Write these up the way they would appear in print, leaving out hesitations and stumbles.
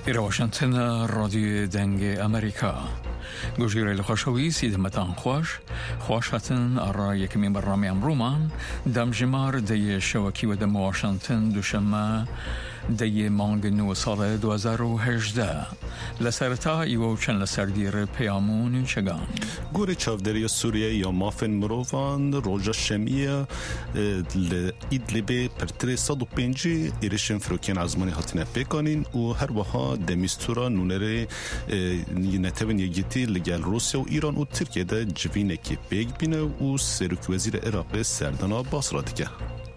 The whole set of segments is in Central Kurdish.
إلى واشنطن راديو دنگ أمريكا گوشیره لخوشوی سید متان خوش هاتن آرا یکمی برنامه امرومان دم جمار دی شوکی و دم واشنطن دوشمه دی مانگ نو سال 2018 لسرتا ایو چند لسردیر پیامون چگان گوره چاودری سوریه یا مافن مروفان روژا شمیه ایدلیبه پرتر 105 ایرشن فروکین ازمانی هاتنه بکنین و هر وها دمیستورا نونره نتوین یگیتی لگل روسیا و ایران و ترکیه ده جوینه که بیگ بینه و سروک وزیر عراق سردانا باس را دیگه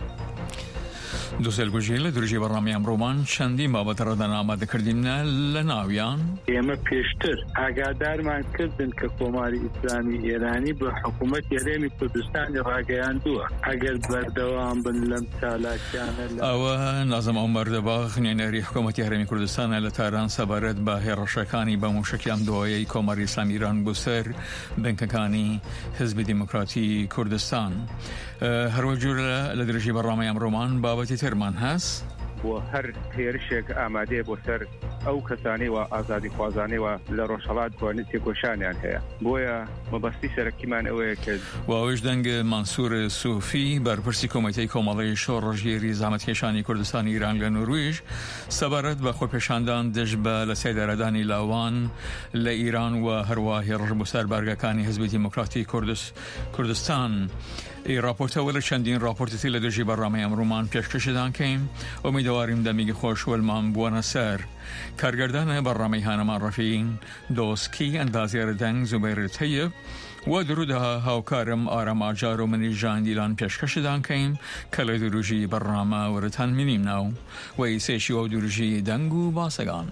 دوسل گوجیل درجه برنامه امرومان چندی بابت را دن آماده کردیم لناویان ایمه پیشتر اگادار من کردن که کماری اسلامی ایرانی به حکومت یریمی کردستان راگیان دوه اگر بردوام بن لمسالاکیان او نظم عمر دباغ نینری حکومت یریمی کردستان لطاران سبارد با هرشکانی با موشکی امدوایی کماری اسلامی ایران بسر بنککانی حزب دموکراتی کردستان هر وجور لدرجه برنامه امرومان بابتی ترمان هست و هر تیرشک آماده بسر او کسانی و آزادی خوازانی و لروشالات کوانیتی کوشانیان هیا بویا مبستی سرکی من اوه که و اوش دنگ منصور صوفی برپرسی کمیته کمالی شورجیری زحمت کشانی کردستان ایران لنرویج سبارت و خوپشاندان دجبه لسیدردانی لاوان لإیران و هرواهی رجبسر برگکانی حزب دموکراتی کردستان ای راپورت اول چندین راپورتی لدرجه برنامه امرومان پیش کشیدن که امیدواریم دمیگ خوش و المان بوانا سر کارگردان برنامه هانمان رفیعین دوسکی اندازیر دنگ زبیر طیب و درودها هاوکارم آرام آجار و منی جان دیلان پیش کشیدن که کل درجه برنامه ورتن منیم نو و ایسیشی و درجه دنگو باسگان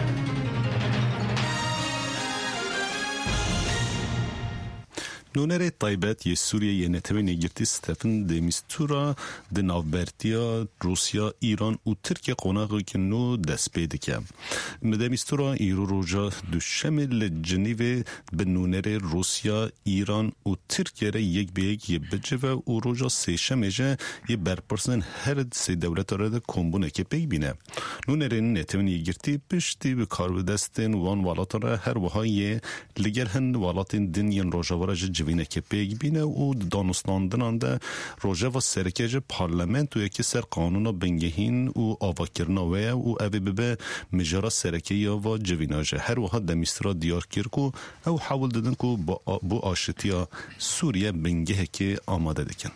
نونره طایبت یه سوریه یه نتوین یگرتی ستفن دمیستورا دنافبرتیا روسیا ایران و ترکیه قوناغی که نو دست پیده که دمیستورا ایرو روژا دوشمه جنیو به نونره روسیا ایران و ترکیه را یک به یک یه بجوه و روژا سیشمه جه یه برپرسن هر سی دولت را ده کمبونه که پی بینه نونره نتوین یگرتی پشتی به کار به دستن وان والات را هر وحای لگر هن والاتین دنین روژا ورا جوینه که پیگ بینه و دانستاندنان ده روژه و سرکج پارلمنت و یکی سر قانون بنگهین و آواکرناوه و اوی ببه مجرا سرکی یا و جویناجه هر وها دمیسترا دیار کرکو او حاول دادن که بو آشتیا سوریه بنگه که آماده دکن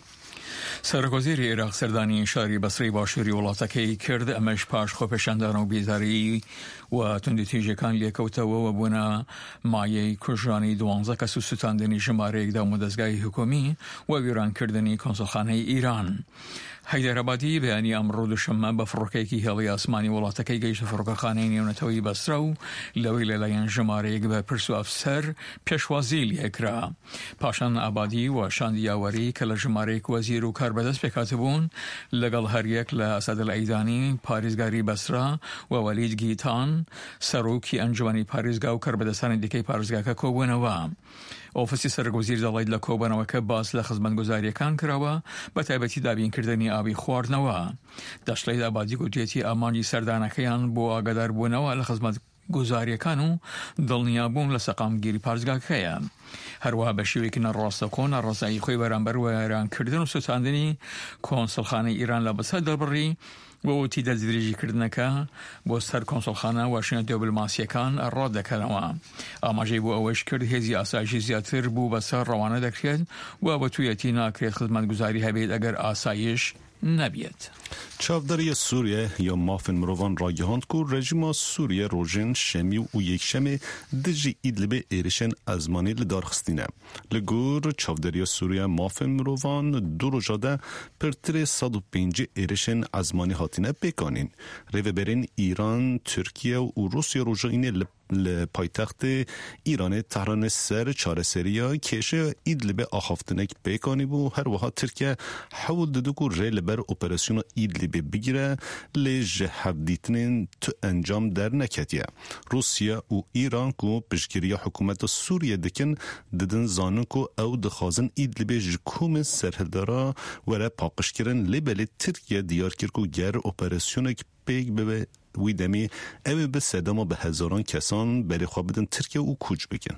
سرکوزیر عراق سردانی شاری بصری باشوری ولاتکی کرد امش پاش خوپشاندان و بیزاری و تندیتیجه کان لیکوتا و بونا مایه کجرانی 12 کسو ستاندنی شماره اقدام دستگاه حکومی و ویران کردنی کنسولخانه ایران حیدرآبادی بیانی امرو دوشنبه بفروکیکی هلی آسمانی ولاتکی گیش فروکخانه نیونتوی بسرو لوی لیلین شماره به پرسو افسر پیشوازی لیکرا پاشان آبادی و شاندیاوری کل شماره وزیر و کاربدست بکاتبون لگل هر یک لاسد الایدانی پاریزگاری بسرا و ولید گیتان سروکی انجمنی پاریزگا و کاربدستان دیکی پاریزگا که کوبونوا اوفیسی سرگوزیر دلایل لکوبانوا که باز لخزمن گزاری کان کراوا با تایبتی دابین کردنی آبی خواردنوا داشتید آبادی گویتی آمانی سردانکیان بو آگادار بونوا لخزمن گزاری کانو دلنیابون لسقام گیری پارزگاه کیا هر وها بشوی که نراست کن راسایی خوی برانبر و ایران کردن و ستاندنی کنسولخانه ایران لبسه دلبری و تیدل زدریجی کردنکا با سر کنسولخانه واشنطن دیپلماسیکان راد دکلمه آماجی بو اوش کرد هزی آسایشی زیادتر بو بسر روانه دکرد و با تویتی ناکرد خدمت گزاری هبید اگر آسایش نبید. چاوداری سوریه یا مافن مروان را گهاند که رژیم سوریه روژن شمی و یک شمی دجی ایدلب ایرشن ازمانی لدارخستینه. لگور چاوداری سوریه مافن مروان دو روژاده پرتر 105 ایرشن ازمانی هاتینه بکانین. روی برین ایران، ترکیه و روسیه روژا اینه پایتخت ایران تهران سر چاره سریا کشه ایدلب آخافتنک بیکانی بو هر وها ترکیه حول دادو که ری لبر اپراسیون ایدلب بگیره لیج حفدیتنین تو انجام در نکتیه روسیه و ایران که پشگیری حکومت سوریه دکن ددن زانن که او دخوازن ایدلب جکوم سرهدارا وره پاقش کرن لبلی ترکیه دیار کرد که گر اپراسیونک پیگ به وی دمی او به صدما به هزاران کسان بری خواه بدن ترکیه و کوچ بکن.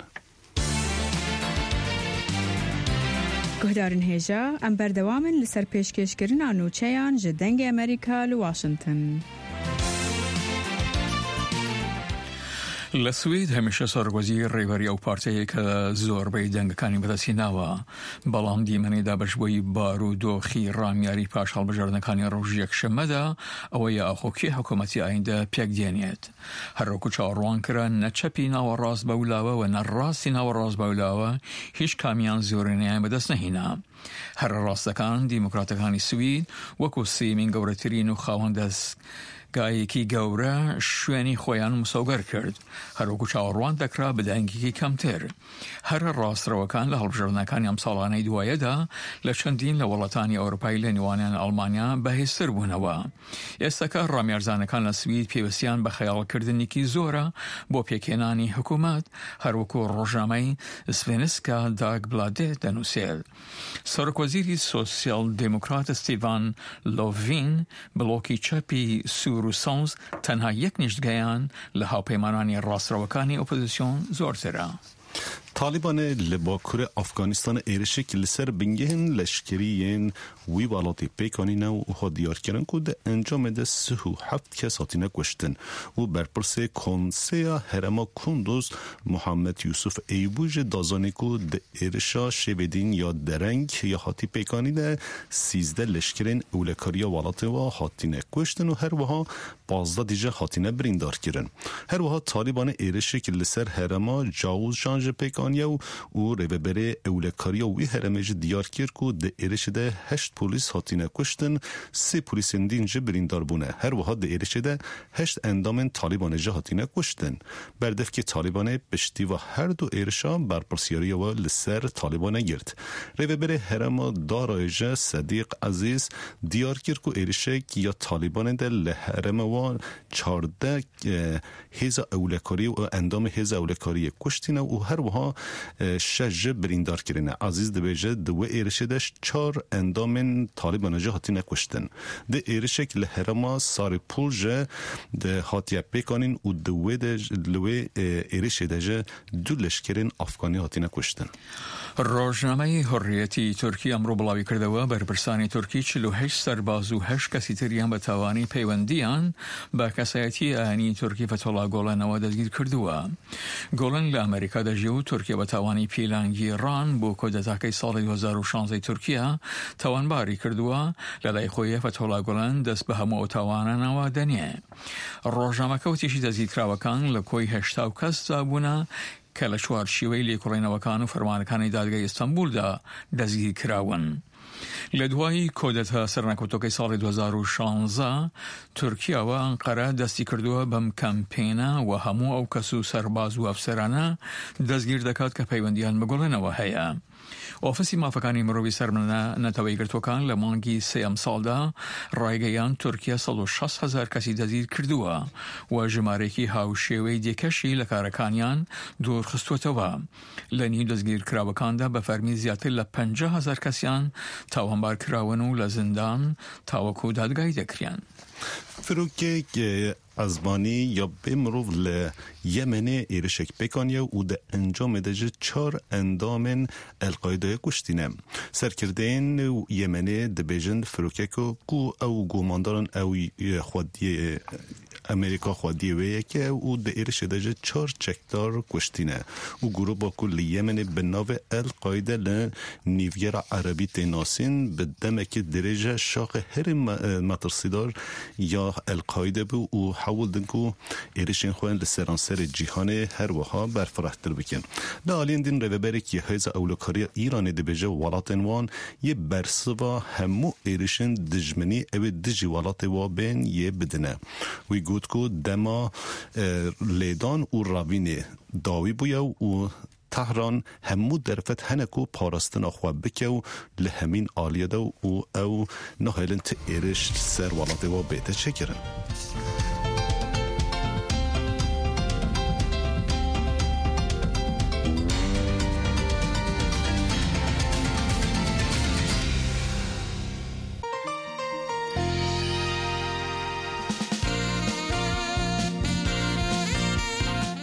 گهدارن هیجا ام بردوامن لسر پیشکشکرین آنوچهان جدنگ امریکا لواشنطن. لسوید همیشه سرگوزی ریوری او پارتی که زور به دنگکانی بدستی نوا بلام دیمنی دابش بوی بارود و خیرامیاری پاشال بجردنکانی روز یک شمه دا او یا اخوکی حکومتی آینده پیک دینیت. هر رو کچه آروان کرن نچپی ناو راز باولاوه و نراستی ناو راز باولاوه هیچ کامیان زورینی بدست نهینا. هر راستکان دیموکراتکانی سوید وکو سیمین گورترین و خواهندست گایکی گوره شوینی خویان مساوگر کرد. هر وکو چاوروان دکرا بدنگی کمتر. هر راست روکان لحلبجرنکانی امسالانه دوایه دا لچندین لولتانی اروپایی لنیوانیان آلمانیا بهستر بونوا. استکار رامیارزانکان لسوید پیوستیان بخیال کردنی کی زوره با پیکنانی حکومت هر وکو روزنامه سوینسکا داگ بلاده دنوسیل. سرکوزیری سوسیال دموکرات استیوان لووین بلوکی چپی روسانز تنها یک نشدگیان لحاپیمانانی راست روکانی اپوزیسیون زورتره. طالبان لباکور افغانستان ایرشی که لسر بنگهن لشکریین وی والاتی پیکانی نو ها دیار کرن که ده انجام ده 37 کس هاتینه کشتن و برپرس کنسیا هرما کندوز محمد یوسف ایبوج دازانی که ده ایرشا شویدین یا درنگ یا هاتی پیکانی ده 13 لشکرین اولکاریا والاتی و هاتینه کشتن و هر وها 15 دیجه هاتینه بریندار کرن. هر وها طالبان ایرشی که لسر هرما جاوز شانج پیکانی و ریوبره اولکاریا وی هرمج دیار کرد که ده ایرش ده 8 پولیس هاتینه کشتن 3 پولیس اندینج بریندار بونه. هر وها ده ایرش ده 8 اندام طالبان جه هاتینه کشتن. بردف که طالبان پشتی و هر دو ایرشا برپرسیاری و لسر طالبان گرد. ریوبره هرما دارایجه صدیق عزیز دیار کرد که ایرشه یا طالبان ده لحرم و 14 هیزا اولکاری و اندام هیزا اولکاری کشتین و هر وها شش بریندار کرنه. عزیز دبیجه دو ایرشه داشت 4 اندام طالبان جه هاتی نکشتن. ده ایرشه که لحرما ساری پول جه ده هاتی پیکانین و دوی ایرشه ده 2 لشکرین افغانی هاتی نکشتن. روزنامه حریتی ترکی امرو بلاوی کرده و برپرسانی ترکی 48 سرباز و 8 کسی تریان به توانی پیوندیان با کسایتی آنی ترکی فتولا گولن و دزگیر کرده و گولن لامریکا دجیو ترکیه به توانی پیلانگی ران بو کودتاکی سال 2016 ترکیه توانباری کرده و لدای خویه فتولا گولن دست به همو توانن و دنیه. روزنامه کوتیشی دزگیر کراوکان لکوی 8 کس زابونه که لشوار شیوی لیکولینوکان و فرمانکانی دادگاه استانبول دا دزگیر کراون. لدوای کودتا سرنکوتوکی سال 2016 ترکیه و انقره دستی کردوه بم کمپینا و همو او کسو سرباز و افسرانه دزگیر دکات که پیوندیان بگولنه و هیا. آفیسی مافکانی مروی سرمنه نتوی گرتوکان لمانگی 3 سال دا رایگیان ترکیه 160,000 کسی دزگیر کردوه و جمارکی هاوشیوی دیکشی لکارکانیان دور خستوتوه. لنی دزگیر کراوکان دا بفرمی زیادتر ل50,000 کسیان تاوانبار کراونو لزندان تاوکو دادگاهی دکریان. فروکه ازبانی یا بمروف لیمن ایرشک بکانیه و ده انجام دجه 4 اندام القاعده کشتینه. سرکردین یمن دبیجن فروکه کو او گوماندارن او خودی امریکا خودی ویه که او ده ایرش دجه 4 چکدار کشتینه. او گروه با کل یمن به ناو القاعده لنیویر عربی تیناسین به دمک درجه شاق هر مترسیدار یا القاعده بو و حول دنکو ایرشین خوان لسرانسر جیهان هر وها برفرحتر بکن. لالین دین روبری که هیز اولکاری ایران دبیجه ولاتنوان یه برسوا همو ایرشین دجمنی او دجی ولات و بین یه بدنه. وی گوت کو دما لیدان و راوینه داوی بویا و تهران همو درفت هنکو پاراستنا خواب بکو لهمین آلیه دو او نهایلن تا ایرش سر والاده و بیته چکرن.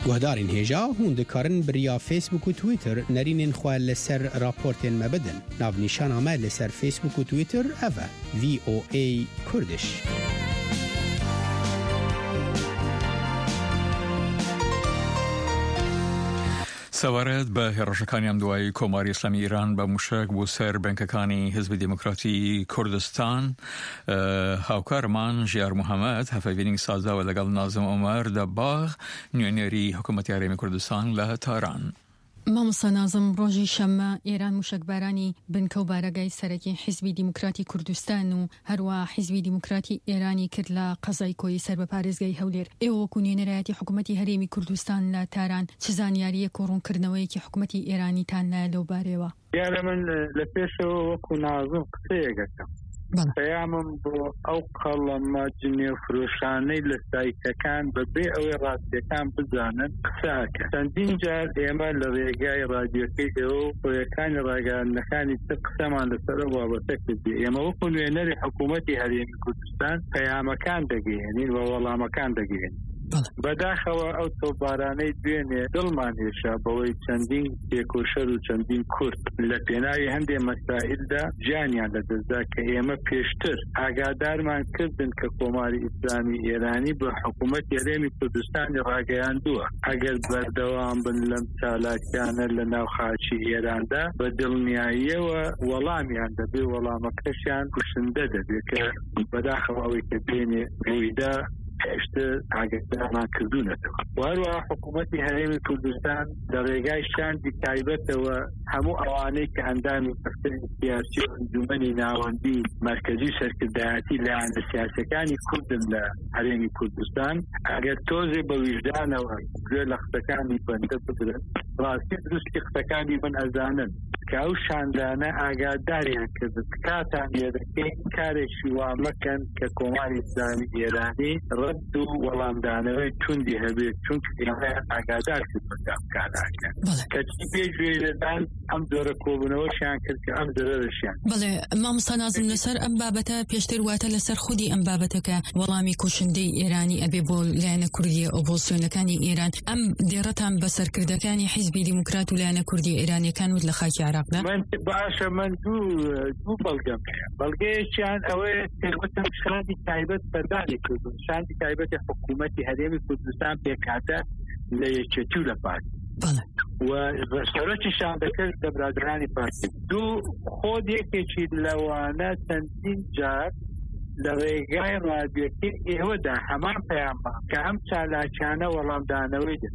گهدارین هیجا هوندکارن بریا فیسبوک و تویتر نرینین خواه لسر راپورتین مبدن ناو نیشان آمد لسر فیسبوک و تویتر اوه VOA کردش. سەوارەت بە هێڕەشەکانی ئەم دوایی کۆماری ئیسلامی ئیران بە موشک بۆ سەر بنکەکانی حزبی دیموکراتی کوردستان. هاوکارمان ژیار محەممەد هەفەبینی سازداوە لەگەڵ نازم عومەر دەباغ نوێنێری حکوومەتی هەرێمی کوردستان لە تاران. مامۆستا نازم ڕۆژی شەممە ئێران موشکبارانی بنکە و بارەگای سەرەکی حیزبی دیموکراتی کوردستان و هەروە حیزبی دیموکراتی ئێرانی کرد لە قەزای کۆی سەر بە پارێزگای هەولێر. ئێوە وەکو نوێنەرایەتی حکوومەتی هەرێمی کوردستان لە تاران چ زانیاریەک و ڕوونکردنەوەیەکی حکوومەتی ئێرانیتان لایە لەو بارەوە؟ یارە من لە پێشەوە وەکو نازم قسەیەکەکەم. پەیامم بۆ ئەو قەڵەمە جنێفرۆشانەی لە سایتەکان بەبێ ئەوەی ڕاستیەکان بزانن قساکە. چەندین جار ئێمە لە ڕێگای ڕادیۆکەی ئێوە و خۆیەکانی ڕاگەاندنەکانی تر قسەمان لەسەر بابەتە کردی. ئێمە وەکو نوێنەری حکوومەتی هەرێمی کوردستان پەیامەکان دەگەیەنین و وەڵامەکان دەگەیەنین. بەداخەوە ئەو تۆپبارانەی دوێنێ دڵمان هێشا بەوەی چەندین تێکۆشەر و چەندین کورد لە پێناوی هەندێک مەسائلدا گیانیان لەدەستدا کە ئێمە پێشتر ئاگادارمان کردن کە کۆماری ئیسلامی ئێرانی بە حکوومەتی هەرێمی کوردستانی ڕاگەیاندووە. ئەگەر بەردەوام بن لەم چالاکیانە لە ناو خاچی ئێراندا بە دڵنیاییەوە وەڵامیان دەبێ، وەڵامەکەشیان کوشندە دەبێت کە بەداخەوە ئەوەی کە بێنێ ڕوویدا پێشتر ئاگادارمان کردوونەتەوە. هەروەها حکوومەتی هەرێمی کوردستان لە ڕێگای شاندی تایبەتەوە هەموو ئەوانەی کە ئەندامی بەستنی سیاسی و ئەنجومەنی ناوەندی مرکزی سەرکردایەتی لایەنە سیاسەکانی کوردن لە هەرێمی کوردستان ئەگەر تۆزێ بە ویژدانەوە گوێ لە قسەکانی بەندە بدرن، ڕاستی دروستی قسەکانی من ئەزانن کە ئەو شاندانە ئاگاداریان کردن کاتان لێدەکەین کارێکی وا مەکەن کە کۆماری ئیسلامی ئێرانی ڕەد و وەڵامدانەوەی توندی هەبێت، چونکە ئێمە ئاگادار کرد بەم کارەکە کەچی پێشوێ لەدان ئەم جۆرە کۆبوونەوەشیان کرد کە ئەم جۆرەشیان. بەڵێ مامۆستا نازم لەسەر ئەم بابەتە پێشتر واتە لەسەر خودی ئەم بابەتەکە وەڵامی کوشندەی ئێرانی ئەبێ بۆ لایەنە کوردی ئۆپۆزیسیۆنەکانی ئێران. ئەم دێڕەتان بەسەرکردەکانی حیزبی دیموکرات و لایەنە کوردی ئێرانیەکان و لە خاکی عێراقدا؟ باشە، من دوو بەڵگەم هەیە. بەڵگەیەکیان ئەوەیە کەوتم شاندی تایبەت بەردانی کردن، شاندی تایبەتی حکوومەتی هەرێمی کوردستان پێکاتە لە یەکێتی و لە پارتی و سەرۆکی شاندەکەش لە برادرانی پارتی. دوو خۆت یەکێکی لەوانە چەندین جار لە ڕێگای ڕادیۆکەی ئێوەدا هەمان پەیامە کە ئەم چالاکیانە وەڵامدانەوەی دێت.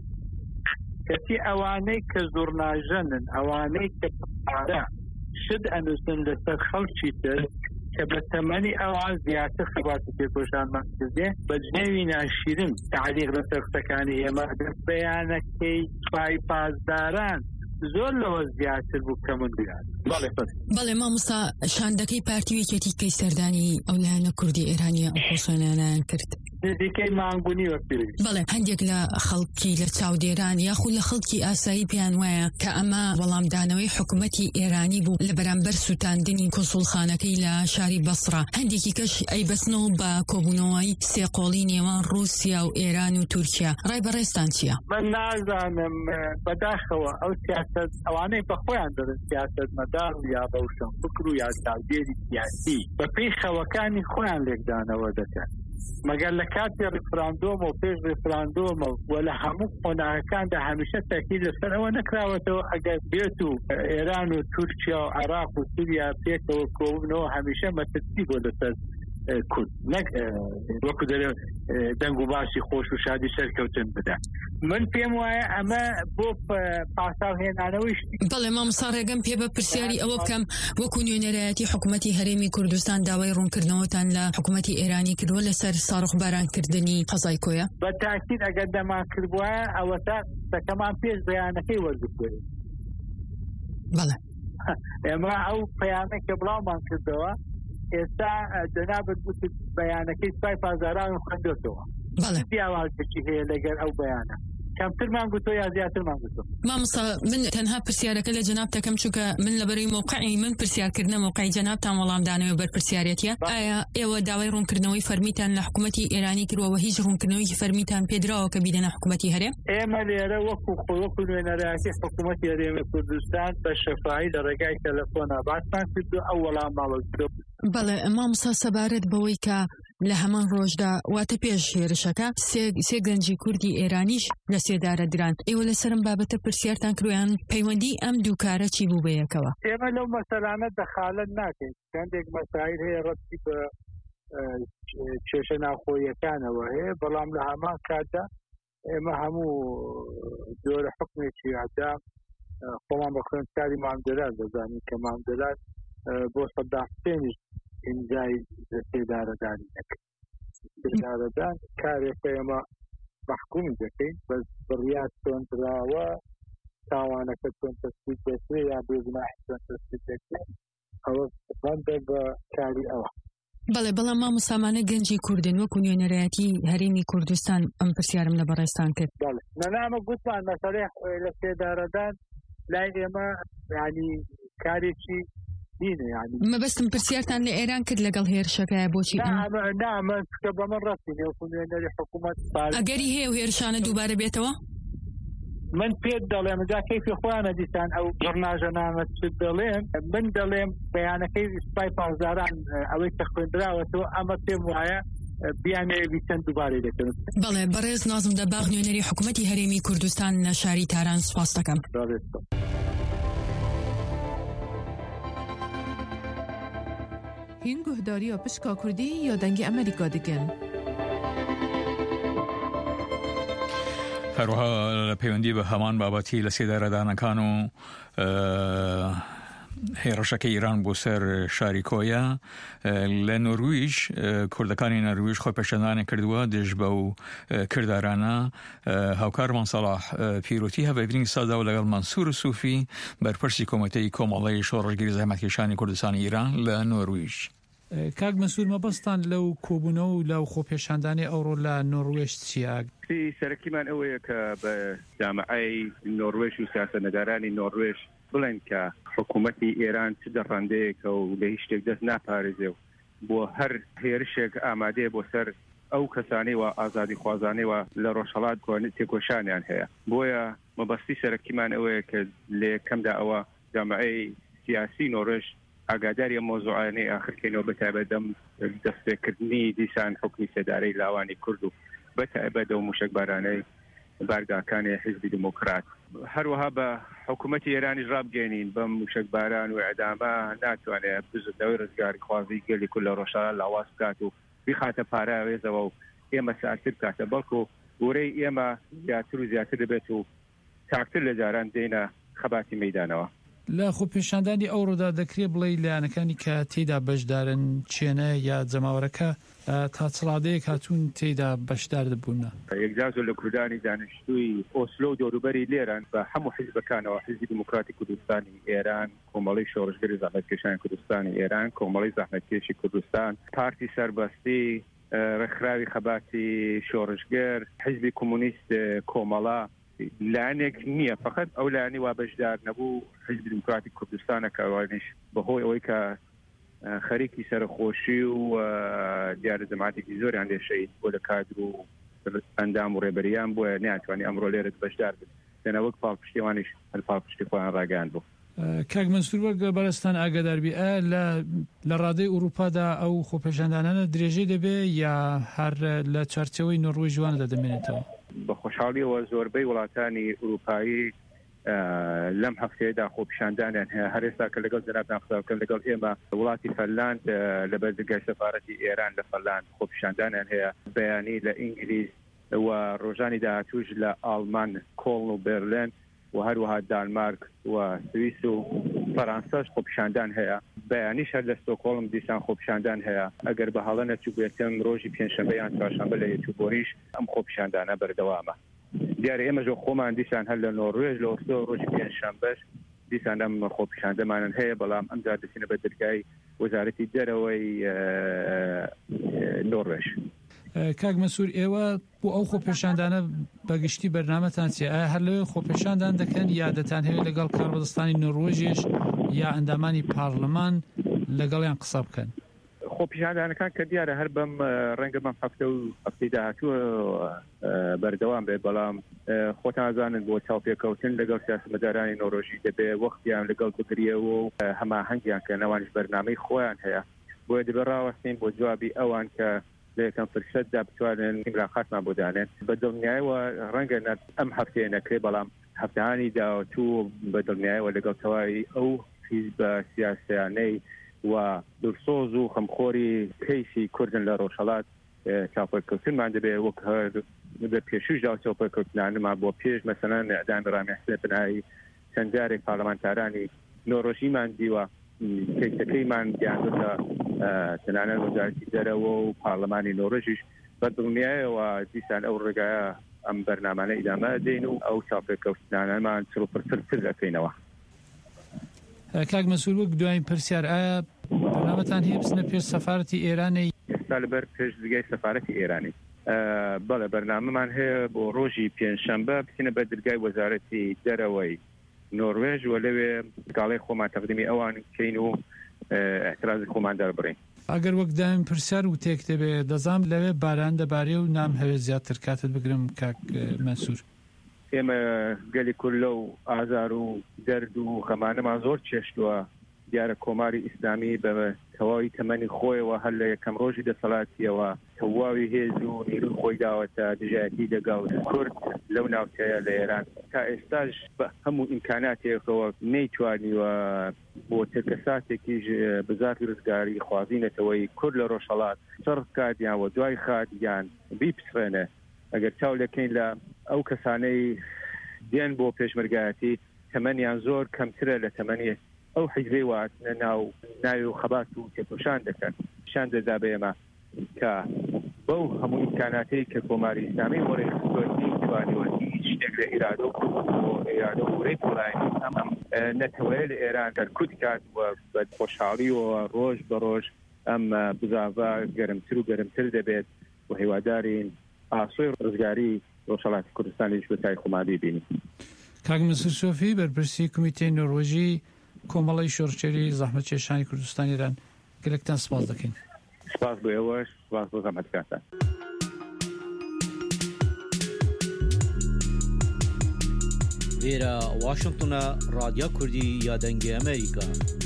کەسی ئەوانەی کە زۆرناژەنن، ئەوانەی کە پارە شت ئەنووسن لەسەر خەڵکی تر کە بە تەمەنی ئەوان زیاتر خەباتی پێکۆشانمان کردێ بە جنێوی ناشیرن تعلیق لەسەر قسەکانی ئێمە بەیانەکەی سوپای پاسداران زۆر لەوە زیاتر بوو کە من بیان. بەڵێ مامۆستا شاندەکەی پارتی وێکێتی کەی سەردانی ئەو لایەنە کوردی ئێرانیە ئۆپۆزیسیۆنیان کرد. نزیکەی مانگونی وەپێوی. بەڵێ هەندێک لە خەڵکی لە چاودێران یاخود لە خەڵکی ئاسایی پێیان وایە کە ئەمە وەڵامدانەوەی حکوومەتی ئێرانی بوو لە بەرامبەر سوتاندنی کۆسوڵخانەکەی لە شاری بەسڕا. هەندێکی کەش ئەیبەستنەوە بە کۆبوونەوەی سێقۆڵی نێوان رووسیا و ئێران و تورکیا. ڕای بەڕێستان چییە؟ من نازانم، بەداخەوە ئەو سیاسەت ئەوانەی بەخۆیان دەرن سیاسەت مەدار و یا ڕەوشن فکر و یا چاودێری سیاسی بە پێی خەوەکانی خۆیان لێکدانەوە دەکەن. مەگەر لە کاتی ڕفراندۆم و پێش ڕفراندۆمە و لە هەموو قۆناغەکاندا هەمیشە تاکید لەسەر ئەوە نەکراوەتەوە ئەگەر بێت و ئێران و تورکیا و عێراق و سوریا پێکەوە کۆبوونەوە هەمیشە مەترسی بۆ لەسەر کورد نەک وەکو دەرێ دەنگ و باسی خۆش و شادی سەرکەوتن بدە. من پێم وایە ئەمە بۆ پاساوهێنانەوەی بەڵێ مامۆستا ڕێگەم پێ بە پرسیاری ئەوە بکەم وەکو نوێنەرایەتی حکوومەتی هەرێمی کوردستان داوای ڕوونکردنەوەتان لە حکوومەتی ئێرانی کردووە لەسەر ساڕۆخ بارانکردنی قەزای کۆیە؟ بە تاکید ئەگەر دەمان کردووە ئەوە تا قسەکەمان پێش بەیانەکەی وەرگرتووە. بەڵێ ئێمە ئەو پەیامەی کە بڵاومان کردەوە ئێستا جەنابەت گوتت بەیانەکەی سوپای پاسداران خوێندوێتەوە. بەڵێ پیاوازێکی هەیە لەگەر ئەو بەیانە کەمترمان گوتۆ یا زیاترمان گوتۆ. مامۆستا من تەنها پرسیارەکە لە جەناب دەکەم چونکە من لەبەرەوەی موقعی من پرسیارکردنە موقعی جەنابتان وەڵامدانەوە بەرپرسیارەتیە. ئایا ئێوە داوای ڕوونکردنەوەی فەرمیتان لە حکوومەتی ئێرانی کردووە هیچ ڕوونکردنەوەی فەرمیتان پێدراوە کە بیدەنە حکوومەتی هەرێم؟ ئێمە لێرە وەکو نوێنەرایەتی حکوومەتی هەرێمی کوردستان بە شەفاهی لە ڕێگای تەلەفۆنە باسمان کردو ئەو وەڵاماوە کردو. بەڵێ مامۆستا سەبارەت بەوەی کە لە هەمان ڕۆژدا واتە پێش هێرشەکە سێ گەنجی کوردی ئێرانیش لە سێدارە دران. ئێوە لەسەرم بابەتە پرسیارتان کردویان پەیوەندی ئەم دوو کارە چی بوو بەیەکەوە؟ ئێمە لەو مەسەلانە دەخالەت ناکەین. چەندێک مەسایل هەیە ڕەتی بە کێشە ناوخۆییەکانەوە هەیە، بەڵام لە هەمان کاتدا ئێمە هەموو جۆرە حکمێکی ئەدام خۆمان بە خوێندکاری مامدەرات دەزانین کە مامدەرات بۆ سەداحسێنیش ئیمزای سێدارەدانی دەکەین. سێدارەدان کارێکە ئێمە محکومی دەکەین بەس بڕیار چۆندراوە تاوانەکە چۆن تەسبیت دەکرێت یا بێگوناحی چۆن تەسبیت دەکرێت ئەوە بەندە بە کاری ئەوە. بەڵێ بەڵام مامۆستامانە گەنجی کوردن وەکو نوێنەرایەتی هەرێمی کوردستان ئەم پرسیارم لە بەڕێستان کرد. بەڵێ نەنامە گوتمان مەسەلەی لە سێدارەدان لای ئێمە ینی کارێکی دینە ینی مەبەستم پرسیارتان لە ئێران کرد لەگەڵ هێرشەکەیە بۆچی نامە کە بە من ڕاستی نێوەکو نوێنەری حکوومەت ئەگەری هەیە و هێرشانە دووبارە بێتەوە؟ من پێت دەڵێم جا کەیفی خۆیانە دیسان ئەو ژورناژەنامە چ دەڵێن من دەڵێم بەیانەکەی سوپای پازاران ئەوەی کە خوێندراوەتەوە ئەمە پێم وایە بیانەوێ چەند دووبارەی دەکەن. بەڵێ بەڕێز نازم دەباغ نوێنەری حکوومەتی هەرێمی کوردستان لە شاری تاران سوپاس دەکەم. هین گهداری پشکا کوردی یا دەنگی ئەمریکا دەکەن. هەروەها لە پەیوەندی بە هەمان بابەتی لە سێدارەدانەکان و هێرشەکەی ئیران بۆ سەر شاری کۆیە لە نۆرویژ کوردەکانی نەرویژ خۆی پێشەندانێ کردووە دژ بە و کردارانە هاوکارمان سەلاح پیرۆتی هەبێبرینگ سادا و لەگەڵ مەنسوور سوفی بەرپرسی کۆمەتەی کۆمەڵەی شۆڕژگیری زەحمەتکێشانی کوردستانی ئیران لە نۆرویژ. کاک مەنسوور مەبەستان لەو کۆبوونەوە و لەو خۆپێشاندانی ئەوڕۆ لە نۆروێژ چیە؟ سەرەکیمان ئەوەیە کە بە جامعەی نۆروێژ و سیاسەتمەدارانی نۆروێژ بڵێن کە حکوومەتی ئێران چ دەڕەندەیەکە و لە هیچ شتێک دەست ناپارێزێ و بۆ هەر هێرشێک ئامادەیە بۆ سەر ئەو کەسانەی و ئازادی خوازانەوە لە ڕۆژهەڵات تێکۆشانیان هەیە. بۆیە مەبەستی سەرەکیمان ئەوەیە کە لە یەکەمدا ئەوە جامعەی سیاسی نۆروێژ ئاگاداری مۆزوعانەی ئاخرکەینەوە بەتایبەت دەستپێکردنی دیسان حکمی سێدارەی لاوانی کورد و بەتایبەت ئەو موشکبارانەی بارگاکانی حیزبی دموکرات. هەروەها بە حکوومەتی ئێرانیش ڕابگەێنین بەم موشکباران و ئەدامە ناتوانێت بزودەوەی ڕزگاری خوازی گەلی کول لە ڕۆژهەڵات لاواز بکات و بخاتە پاراوێزەوە و ئێمە ساتر بکاتە بەڵکو گۆرەی ئێمە زیاتر و زیاتر دەبێت و تاکتر لە جاران دێنە خەباتی مەیدانەوە. لە خۆپێشاندانی ئەوڕۆدا دەکرێت بڵێ لایەنەکانی کە تێیدا بەشدارن چێنە یا جەماوەرەکە تا چڵادەیەک هاتوون تێیدا بەشدار دەبوونە. یەکجار لە کوردانی دانیشتووی ئۆسلۆ و دەوروبەری لێران بە هەموو حیزبەکانەوە حیزبی دموکراتی کوردستانی ئێران، کۆمەڵی شۆڕژگەری زەحمەتکێشانی کوردستانی ئێران، کۆمەڵی زەحمەتکێشی کوردستان، پارتی سەربەستی، ڕێکخراوی خەباتی شۆڕژگەر، حیزبی کۆمونیست کۆمەڵا لایەنێک نییە فقط ئەو لایەنی وا بەشدار نەبوو حیزبی دموکراتی کوردستانە کەوانیش بەهۆی ئەوەی کە خەریکی سەرخۆشی و دیارە جەماعەتێکی زۆریان لێشەید بۆ لە کادر و ئەندام و ڕێبەریان بۆیە ناتوانانی ئەمڕۆ لێرە بەشدار بن لەنەوەک پاڵپشتیوانیش هەر پاڵپشتی خۆیان ڕاگەیان بوو. کاک مەنسوور وەرگە بەرەستان ئاگاداربی لە ڕادەی ئوروپادا ئەو خۆپێشاندانانە درێژەی دەبێ یا هەر لە چارچەوەی نۆڕوێژوانە دەدەمێنێتەوە؟ بە خۆشحاڵیەوە زۆربەی وڵاتانی ئوروپایی لەم هەفتەیەدا خۆپیشاندانیان هەیە هەر ئێستا کە لەگەڵ جەنابتان قسەکرد لەگەڵ ئێمە وڵاتی فەرلاند لە بەردەرگای سەفارەتی ئێران لە فەرلاند خۆپیشاندانیان هەیە بەیانی لە ئینگلیز و ڕۆژانی داهاتووش لە ئاڵمان کۆڵن و بێرلین و هەروەها دانمارک و سویس و فەرانسەش خۆپیشاندان هەیە بەیانیش هەر لە ستۆکۆڵم دیسان خۆپیشاندان هەیە ئەگەر بە هەڵە نەچوو بێتم ڕۆژی پێنجشەمبە یان چوارشەمبە لە یەکێبۆریش ئەم خۆپیشاندانە بەردەوامە. دیارە ئێمەش خۆمان دیسان هەر لە نۆڕوێژ لە ئۆسلۆ ڕۆژی پێنجشەمبەش دیسان ئەم خۆپیشاندەمانن هەیە بەڵام ئەم جار دەچینە بە دەرگای وەزارەتی دەرەوەی نۆڕوێژ. کاک مەنسوور ئێوە بۆ ئەو خۆپێشاندانە بەگشتی بەرنامەتان چیە؟ ئایا هەر لەوێ خۆپێشاندان دەکەن یا دەتان هەوێت لەگەڵ کاربەدەستانی نۆروێژیش یا ئەندامانی پارلەمان لەگەڵیان قسە بکەن؟ خۆپیشاندانەکان کە دیارە هەر بەم ڕەنگە بەم هەفتە و هەفتەی داهاتووە بەردەوام بێ، بەڵام خۆتان زانن بۆ چاوپێکەوتن لەگەڵ سیاسەتمەدارانی نۆڕۆژی دەبێ وەختیان لەگەڵ بگریەوە و هەماهەنگیان کە نەوانش بەرنامەی خۆیان هەیە، بۆیە دەبێ ڕاوەستین بۆ جوابی ئەوان کە لە یەکەم فرسەتدا بتوانن ملاقاتمان بۆ دانێن. بەدڵنیاییەوە ڕەنگە ئەم هەفتەیە نەکرێ، بەڵام هەفتەهانی داهاتوو بەدڵنیاییەوە لەگەڵ تەواوی ئەو حیزبە سیاسیانەی و دڵسۆز و خەمخۆری کەیسی کوردن لە ڕۆژهەڵات چاوپێککەوتنمان دەبێ وەک بە پێشوش دا چاوپێککەوتنانەمان بۆ پێش مەسەلەن ئەعدامی ڕامی حسێن بنایی چەند جارێک پارلەمانتارانی نۆڕۆژیمان دیوە کەیسەکەیمان گیاندوتە تەنانەت وەزارەتی دەرەوە و پارلەمانی نۆڕۆژیش بەدڵنیاییەوە دیسان ئەو ڕێگایە ئەم بەرنامانە ئیدامە دەین و ئەو چاوپێککەوتنانەمان چڕوپڕتر دەکەینەوە. کاک مەسوول وەک دوایین پرسیار، ئایا بەرنامەتان هەیە بچنە پێش سەفارەتی ئێرانی؟ ئێستا لەبەر پێش دەرگای سەفارەتی ئێرانی بەڵێ بەرنامەمان هەیە بۆ ڕۆژی پێنجشەمبە بچینە بە دەرگای وەزارەتی دەرەوەی نۆروێژ و لەوێ گاڵەی خۆمان تەقدیمی ئەوان کەین و احتراز خۆمان دەربڕین. ئەگەر وەک دایم پرسیار و تێک دەبێ دەزام لەوێ باران دەبارێ و نام هەوێ زیاتر کاتت بگرم کاک مەسوور. ئێمە گەلی کورد لەو ئازار و دەرد و خەمانەمان زۆر چێشتووە، دیارە کۆماری ئیسلامی بە تەواوی تەمەنی خۆیەوە هەر لە یەکەم ڕۆژی دەسەڵاتیەوە تەواوی هێز و نیروی خۆی داوەتە دژایەتی لەگەڵ کورد لەو ناوچەیە لە ئێران. تا ئێستاش بە هەموو ئیمکاناتێکەوە نەیتوانیوە بۆ ترکەساتێکیش بزاتی ڕزگاری خوازینەتەوەی کورد لە ڕۆژهەڵات سەر کاتیان و دوای خاتیان بیپسڕێنێ. ئەگەر چاو لەکەین لە ئەو کەسانەی دێن بۆ پێشمەرگایەتی تەمەنیان زۆر کەمترە لە تەمەنی ئەو حیزبەی واتنە ناوی و خەبات و تێپۆشان دەکەن. شان دەدا بە ئێمە کە بەو هەموو ئیمکاناتەی کە کۆماری ئیسلامی وەرەخستۆنی توانیوە هیچ شتێک لە ئیرادە و ئێرادە و وەرەی وڵایەتی ئەم نەتەوەیە لە ئێران دەرکوت کات و بە خۆشحاڵیەوە ڕۆژ بە ڕۆژ ئەم بزاڤە گەرمتر و گەرمتر دەبێت و هیوادارین ئاسۆی ڕزگاری ڕۆژهەڵاتی کوردستانیش بە تای خۆمان ببینی. کاک مەسوور سۆفی بەرپرسی کمیتەی نۆروێژی کۆمەڵی شۆڕچێری زەحمەتکێشانی کوردستانی ئێران گەلێکتان سپاس دەکەین. سپاس بۆ ئێوەش، سپاس بۆ زەحمەتکاتان. لێرە واشنگتنە رادیۆ کوردی یا دەنگی ئەمریکا.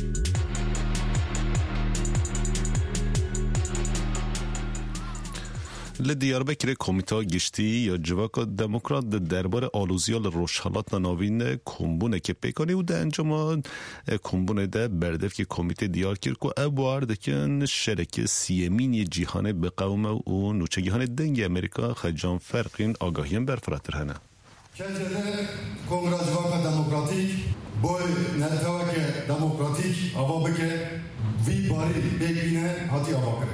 لدیاربکر کمیته گشتی یا جواک دموکرات درباره آلوزیا لروشحالات ناوین کمبونه که پیکانی و ده انجام کمبونه ده بردف که کمیته دیار کرد که ابوار دکن شرک سیمین جیهانه به قوم و نوچگیهان دنگ امریکا خجان فرقین آگاهیم برفراتر هنه کجده کنگره جواک دموکراتیک بای نتواک دموکراتیک آوا بکه وی باری بگینه هاتی آوا کرد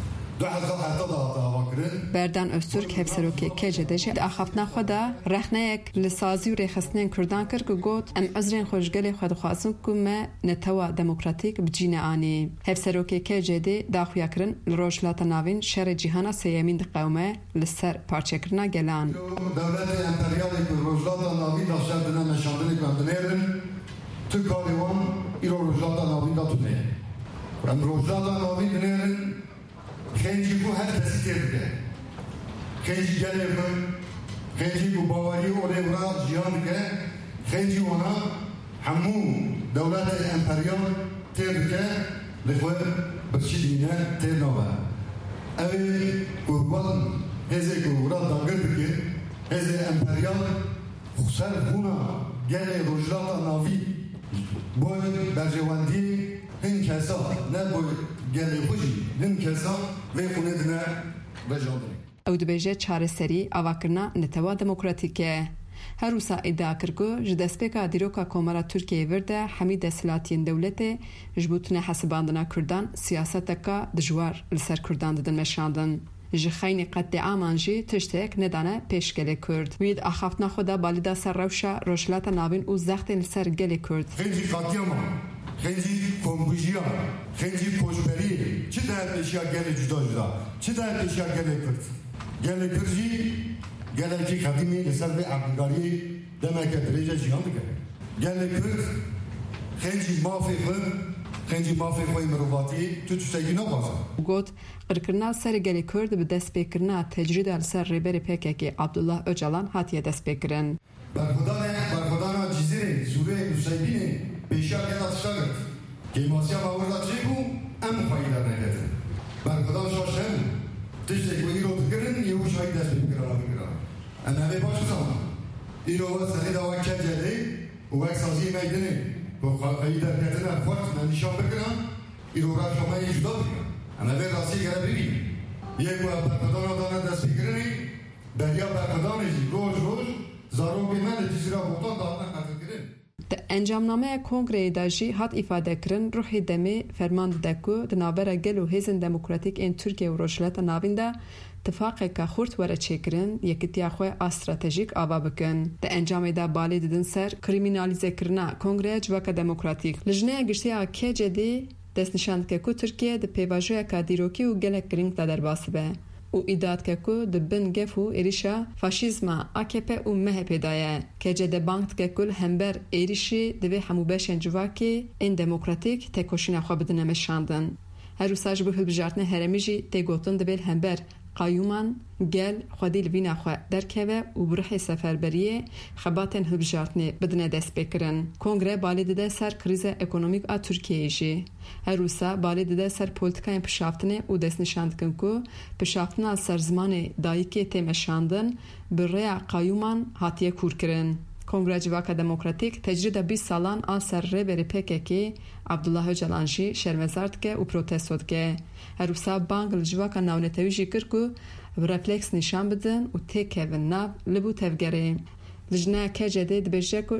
بردان ئەوسورک هەفسەرۆکێ کێژە دەژێت ئاخافتنا خۆدا ڕێخنەیەک لە سازی و ڕێخستنێن کوردان کرد و گوت ئەم عزرێن خۆشگەلێ خۆدەخوازن کومە نەتەوە دەموکراتیک بجینە ئانی هەفسەرۆکێ کێژێ دێ داخویاکردن لە ڕۆژهەڵاتە ناوین شەڕە جیهانە سەیەمین دقەومە لەسەر پارچێکردنا گەلان دەوڵەتی ئەمپەریالی ڕۆژهەڵاتە ناوین دەشار بنە نەشاندنی کاندنێرن تو کاریوان ئیرۆ ڕۆژهەڵاتە ناوین داتونێ ئەم ڕۆژهەڵاتە ناوین دنێرن خنجی بو هر کسی تیرده خنجی گله بو خنجی بو باوری و رورا جیان که خنجی وانا همو دولت امپریال تیرده لخواه برشی دینه تیر نوه اوی قربان هزه قرورا داگر بکه هزه امپریال خسر خونا گله روجلاتا ناوی بوی برجواندی هن کسا نه بوی گله خوشی هن کسا وی خونه دنه بجاندنی ئەو دەبێژێت چارەسەری ئاواکردنا نەتەوە دەموکراتیکە. هەروسا ئیدdia کردگو ji destpêka dîroka Komara Tirkiyeyê vir de hemî desthilatiyên dewletê ji bo tune hesibandina Kurdan siyaseteka dijwar li ser Kurdan didin meşandin. Ji xeynî qetê aman jî tiştek nedane pêşgelê Kurd. Wî di axaftina xwe de balîda ser rewşa rojhilata navîn û zextên li ser gelê Kurd. Xêncî qatiyama, xêncî kombujiya, xêncî poşberiyê çi der pêşiya gelê cuda cuda, çi der pêşiya gelê Kurd. Gelê Kurd jî geleki kadimi لسر به عبدالگاری دمک دریجه جیان بکن گل کرد خنجی مافی خوی مروفاتی تو تشتگی نبازه گوت قرکرنا سر گل کرد به دست بکرنا تجرید سر ریبر PKK عبدالله öcalan hatiye dest بکرن برخدانا جزیره سوره نسیبینه پیشا کنات شاگرد که ماسیا باوردا چیکو ام خواهی در نکتن برخدان شاشن تشتگی ایرو بکرن یهو شاید دست بکران انا به باش زمان ایرو واسه دوا کجلی و وقت سازی میدنه و خواهی در کتن خورد نشان بکنم ایرو را شما یجدا بکنم انا به راستی گره ببین یک و برخدان آدانه دست بکرنی دریا برخدانشی روز زارو بیمن تیزیرا بودان دادن قدر کرن د انجامنامه کنگره داجی هات ifade کرن روحی دمی فرمان دکو د نابره گل و هیزن دموکراتیک این ترکیه و روشلت ناوینده اتفاقی که خورد وره چکرن یکیتیا خواه استراتژیک آوا بکن د انجام دا بالی ددن سر کریمینالیزه کرنا کنگره جواک دموکراتیک لجنه گشتیا که جدی دست نشاند که کو ترکیه د پیواجوی که دیروکی و گلک گرینگ دا در باسبه و ایداد که کو د بن گفو ایریشا فاشیزما AKP و MHP دایه که جد بانک که کل همبر ایریشی دوی همو بشن جواکی این دموکراتیک تکوشین خواه بدنه مشاندن هر روساج بو هلبجارتنه هرمیجی تیگوتن دبیل همبر قایومان گل خودی لبین آخوا درکه و بروح سفربریه خباتن هلبجارتنه بدنه دست بکرن کنگره بالی دده سر کریز اکونومیک آ ترکیه ایشی هر روسا بالی دده سر پولتکاین پشافتنه و دست نشاند کن که پشافتنه سر زمان دایکی تیمشاندن برای قایومان هاتیه کور کرن کنگره جواک دموکراتیک تجرید 20 سالان آن سر ریبر PKK عبدالله öcalan جی شرمزارد که و پروتستود که هر روسا بانگل جواک ناونتوی جی کر که رفلکس نشان بدن و تیکه و ناب لبو تفگره لجنه که جدید بجه که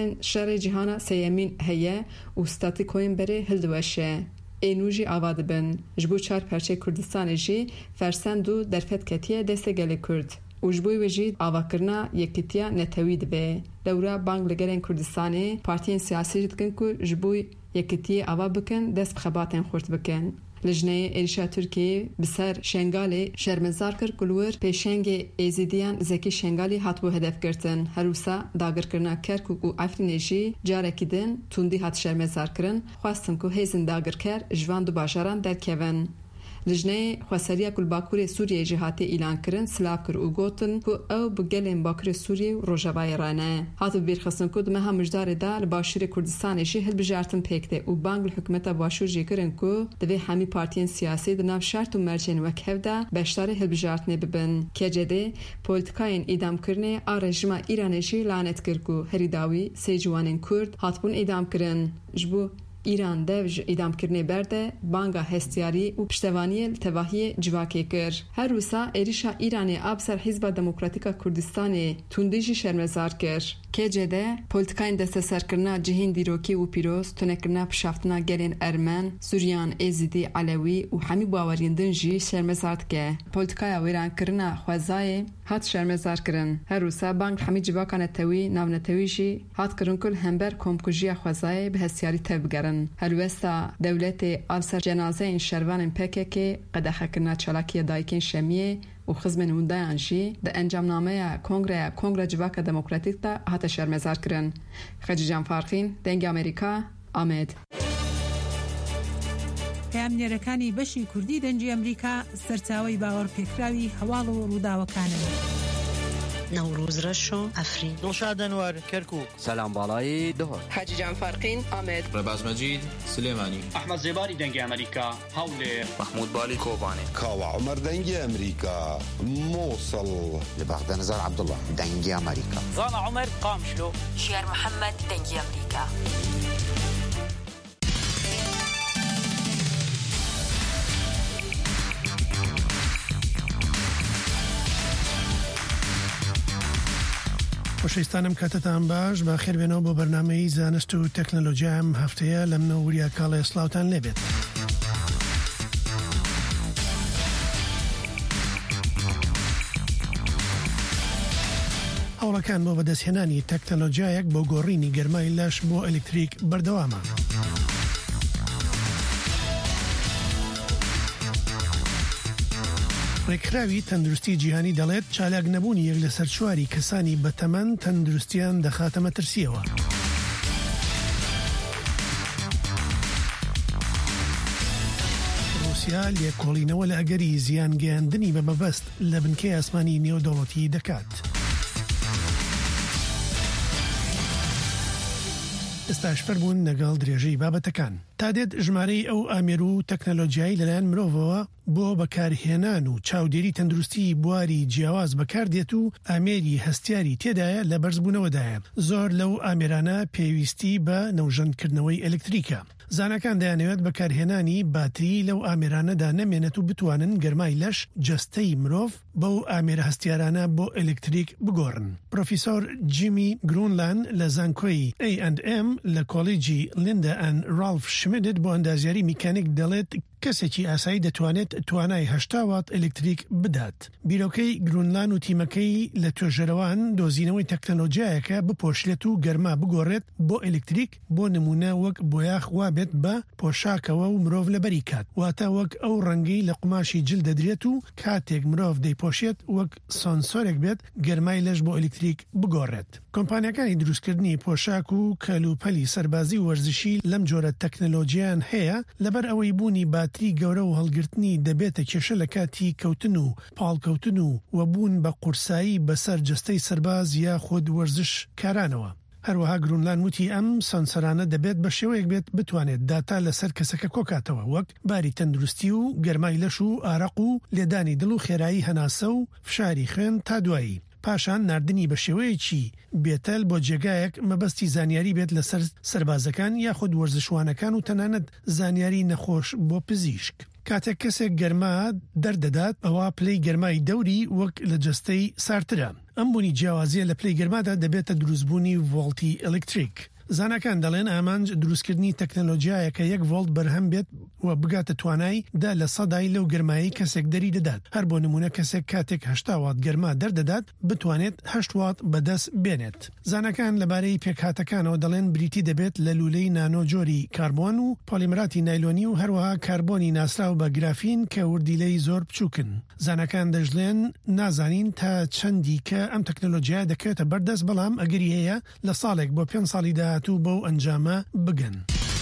شر جهانا سیمین هیه و ستاتی کوین بره هلدوشه اینو جی آواد بن جبو 4 پرچه کردستان جی فرسندو درفت کتیه دست گل کرد وجبوی وجید آواکرنا یکیتیا نتوید به دورا بانگ لگرین کردستانی پارتین سیاسی جدکن که جبوی یکیتی آوا بکن دست بخباتین خورد بکن لجنه ایرشا ترکیه بسر شنگالی شرمزار کر کلور پیشنگ ایزیدیان زکی شنگالی هاتبو هدف گرتن هروسا داگر کرنا کرکوک و افرینیجی جارکی دن توندی هات شرمزار کرن خواستن که هیزن داگر کر جوان دو باجاران در کون لجنه خسریا کل باکور سوریه جهاتی اعلان کرن سلاف کر او گوتن کو او بگلن باکور سوریه روجاوای رانه هاتو بیرخصن کو دمه مجدار دا لباشر کردستان شی هل بجارتن پکته او بانگ حکومت باشور جکرن کو دوی همی پارتین سیاسی د ناو شرط و مرجن وکهدا بشتار هل بجارتنه ببن کجده پولیتیکاین ادام کرنه ا رژیم ایرانشی لعنت کرکو هریداوی سیجوانن کرد هاتبون ادام کرن جبو ایران دوج ادام کرنه برده بانگا هستیاری و پشتوانی التواهی جواکی کر هر روسا ایریشا ایرانی ابسر حزب دموکراتیکا کردستانی توندیجی شرمزار کر که جده پولیتیکاین دست سرکرنا جهین دیروکی و پیروز تونکرنا پشافتنا گلین ارمن سوریان ایزیدی علوی و همی باوریندن جی شرمزارد که پولیتیکای ویران کرنا خوازای هات شرمزار کرن هر روسا بانگ همی جواکان توی ناونتوی جی هات کرن کل همبر کمکوژی خوازای به هستیاری تبگرن هلوستا دولت افسر جنازه این شروان PKK قدخه کرنا چالاکی دایکین شمیه و خزمن وندایان جی د انجامنامه کنگره جواک دموکراتیک تا هات شرمزار کرن خجی جان فارخین دنگ امریکا آمد پامنیرەکانی بەشی کوردی دەنجی ئەمریکا سەرچاوەی باوەڕ پێکراوی هەواڵ و ڕووداوەکانن. نوروز رشو افرین نوشاد انوار کرکوک سلام بالای دهر حاجی جان فارقین آمد رباز مجید سلیمانی احمد زباری دنگ امریکا حوله محمود بالی کوبانی کاوا عمر دنگ امریکا موصل لبغداد نزار عبدالله دنگ امریکا زانا عمر قامشلو شير محمد دنگ امریکا خۆشەویستانم کاتتان باش با خێر بێنەوە بۆ بەرنامەی زانست و تەکنۆلۆژیا ئەم هەفتەیە لە منە وریا کاڵێ سڵاوتان لێبێت. هەوڵەکان بۆ بەدەستهێنانی تەکنۆلۆژیایەک بۆ گۆڕینی گەرمای لەش بۆ ئەلکتریک بەردەوامە. ڕێکخراوی تەندروستی جیهانی دەڵێت چالاک نەبوونی یەک لەسەر چواری کەسانی بەتەمەن تەندروستیان دەخاتە مەترسیەوە. رووسیا لێکۆڵینەوە لە ئەگەری زیانگەیاندنی بە مەبەست لە بنکەی ئاسمانی نێودەوڵەتی دەکات. ئێستاشفەر بوون لەگەڵ درێژەی بابەتەکان. تا دێت ژمارەی ئەو ئامێر و تەکنەلۆجیایی لەلایەن مرۆڤەوە بۆ بەکارهێنان و چاودێری تەندروستی بواری جیاواز بەکاردێت و ئامێری هەستیاری تێدایە لە بەرزبوونەوەدایە. زۆر لەو ئامێرانە پێویستی بە نەوژەندکردنەوەی ئەلکتریکە. زانەکان دەیانەوێت بەکارهێنانی باتری لەو ئامێرانەدا نەمێنێت و بتوانن گەرمای لەش جەستەی مرۆڤ بەو ئامێرە هەستیارانە بۆ ئەلکتریک بگۆڕن. پرۆفیسۆر جیمی گرونلان لە زانکۆی A&M لە کۆلیجی لیندا ئەن ڕالف شمیدت بۆ ئەندازیاری میکانیک دەڵێت کەسێکی ئاسایی دەتوانێت توانای 80 وات ئەلکتریک بدات. بیرۆکەی گرونلان و تیمەکەی لە توێژەرەوان دۆزینەوەی تەکنەلۆجیایەکە بپۆشلێت و گەرما بگۆڕێت بۆ ئەلکتریک بۆ نمونە وەک بۆیاخ وابێت بە پۆشاکەوە و مرۆڤ لەبەری کات. واتە وەک ئەو ڕەنگەی لە قماشی جل دەدرێت و کاتێک مرۆڤ دەیپۆشێت وەک سۆنسۆرێک بێت گەرمای لەش بۆ ئەلکتریک بگۆڕێت. کۆمپانیەکانی دروستکردنی پۆشاک و کەلوپەلی سەربازی وەرزشی لەم جۆرە تەکنەلۆجیان هەیە لەبەر ئەوەی بوونی باتری گەورە و هەڵگرتنی دەبێتە کێشە لە کاتی کەوتن و پاڵکەوتن و وەبوون بە قورسایی بەسەر جەستەی سەرباز یا خۆد وەرزش کارانەوە. هەروەها گرونلان وتی ئەم سەنسەرانە دەبێت بە شێوەیەک بێت بتوانێت داتا لەسەر کەسەکە کۆکاتەوە وەک باری تەندروستی و گەرمای لەش و ئارەق و لێدانی دڵ و خێرایی هەناسە و فشاری خوێن تا دوایی. پاشان نردنی بە شێوەیەکی بێتەل بۆ جێگایەک مەبەستی زانیاری بێت لەسەر سەربازەکان یاخود وەرزشوانەکان و تەنانەت زانیاری نەخۆش بۆ پزیشک. کاتێک کەسێک گەرما دەردەدات ئەوە پلەی گەرمای دەوری وەک لە جەستەی سارترە. ئەم بوونی جیاوازیە لە پلەی گەرمادا دەبێتە دروستبوونی ڤۆڵتی ئەلکتریک. زانەکان دەڵێن ئامانج دروستکردنی تەکنەلۆجیایەکە 1 ڤۆڵت بەرهەم بێت و بگاتە توانای 10% لەو گەرمایی کەسێک دەری دەدات. هەر بۆ نمونە کەسێک کاتێک 80 وات گەرما دەردەدات بتوانێت 8 وات بەدەست بێنێت. زانەکان لەبارەی پێکهاتەکانەوە دەڵێن بریتی دەبێت لە لولەی نانۆجۆری کاربۆن و پۆلیمەراتی نایلۆنی و هەروەها کاربۆنی ناسراو بە گرافین کە وردیلەی زۆر بچووکن. زانەکان دەژڵێن نازانین تا چەندی کە ئەم تەکنەلۆجیای دەکەوێتە بەردەست بەڵام ئەگەری هەیە لە ساڵێک بۆ 5 ساڵی داهاتوو بەو ئەنجامە بگەن.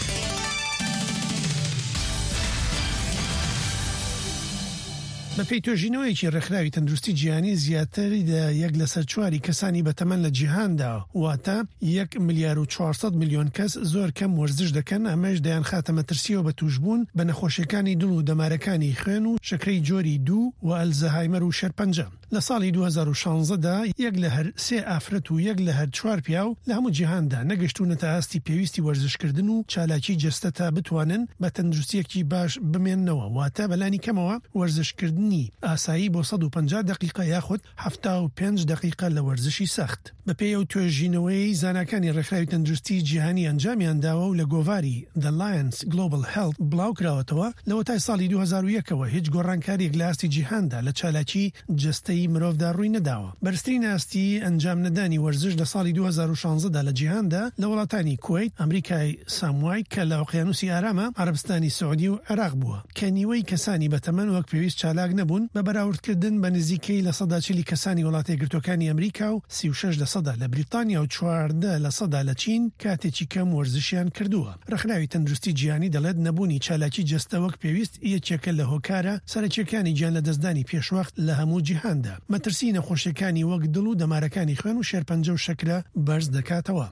بە پێی تۆژینەوەیەکی ڕێکخراوی تەندروستی جیهانی زیاتری لە 1 لەسەر 4 کەسانی بەتەمەن لە جیهاندا واتە 1 ملیار و 400 میلیۆن کەس زۆر کەم وەرزش دەکەن. ئەمەش دەیان خاتە مەترسیەوە بە توشبوون بە نەخۆشیەکانی دڵ و دەمارەکانی خوێن و شەکرەی جۆری 2 و ئەلزەهایمەر و شەرپەنجە. لە ساڵی 2016دا 1 لە هەر 3 ئافرەت و 1 لە هەر 4 پیاو لە هەموو جیهاندا نەگەشتونەتە ئاستی پێویستی وەرزشکردن و چالاکی جەستە تا بتوانن بە تەندروستیەکی باش بمێننەوە. واتە بەلانی کەمەوە وەرزشکردنی ئاسایی بۆ 150 دقیقە یاخود 75 دقیقە لە وەرزشی سەخت. بەپێی ئەو توێژینەوەی زانکانی ڕێکخراوی تەندروستی جیهانی ئەنجامیان داوە و لە گۆڤاری The Alliance Global Health بڵاو کراوەتەوە لەوە تای ساڵی 2001ەوە هیچ گۆڕانکاریەک لە ئاستی جیهاندا لە چالاکی جەستەی مرۆڤدا ڕووی نەداوە. بەرزترین ئاستی ئەنجام نەدانی وەرزش لە ساڵی 2016دا لە جیهاندا لە وڵاتانی کوێیت، ئەمریکای ساموای کە لە ئۆقیانوسی ئارامە، عەرەبستانی سعودی و عێراق بووە کە نیوەی کەسانی بەتەمەن وەک پێویست چالاک نەبوون بە بەراوردکردن بە نزیکەی لە 40 کەسانی وڵاتە یەکگرتوەکانی ئەمریکا و 36% لە بریتانیا و 14% لە چین کاتێکی کەم وەرزشیان کردووە. ڕێکخراوی تەندروستی جیهانی دەڵێت نەبوونی چالاکی جەستە وەک پێویست یەکێکە لە هۆکارە سەرەکیەکانی گیان لە دەستدانی پێشوەخت لە هەموو جیهاندا. مەترسی نەخۆشیەکانی وەک دڵ و دەمارەکانی خوێن و شێرپەنجە و شەکرە بەرز دەکاتەوە.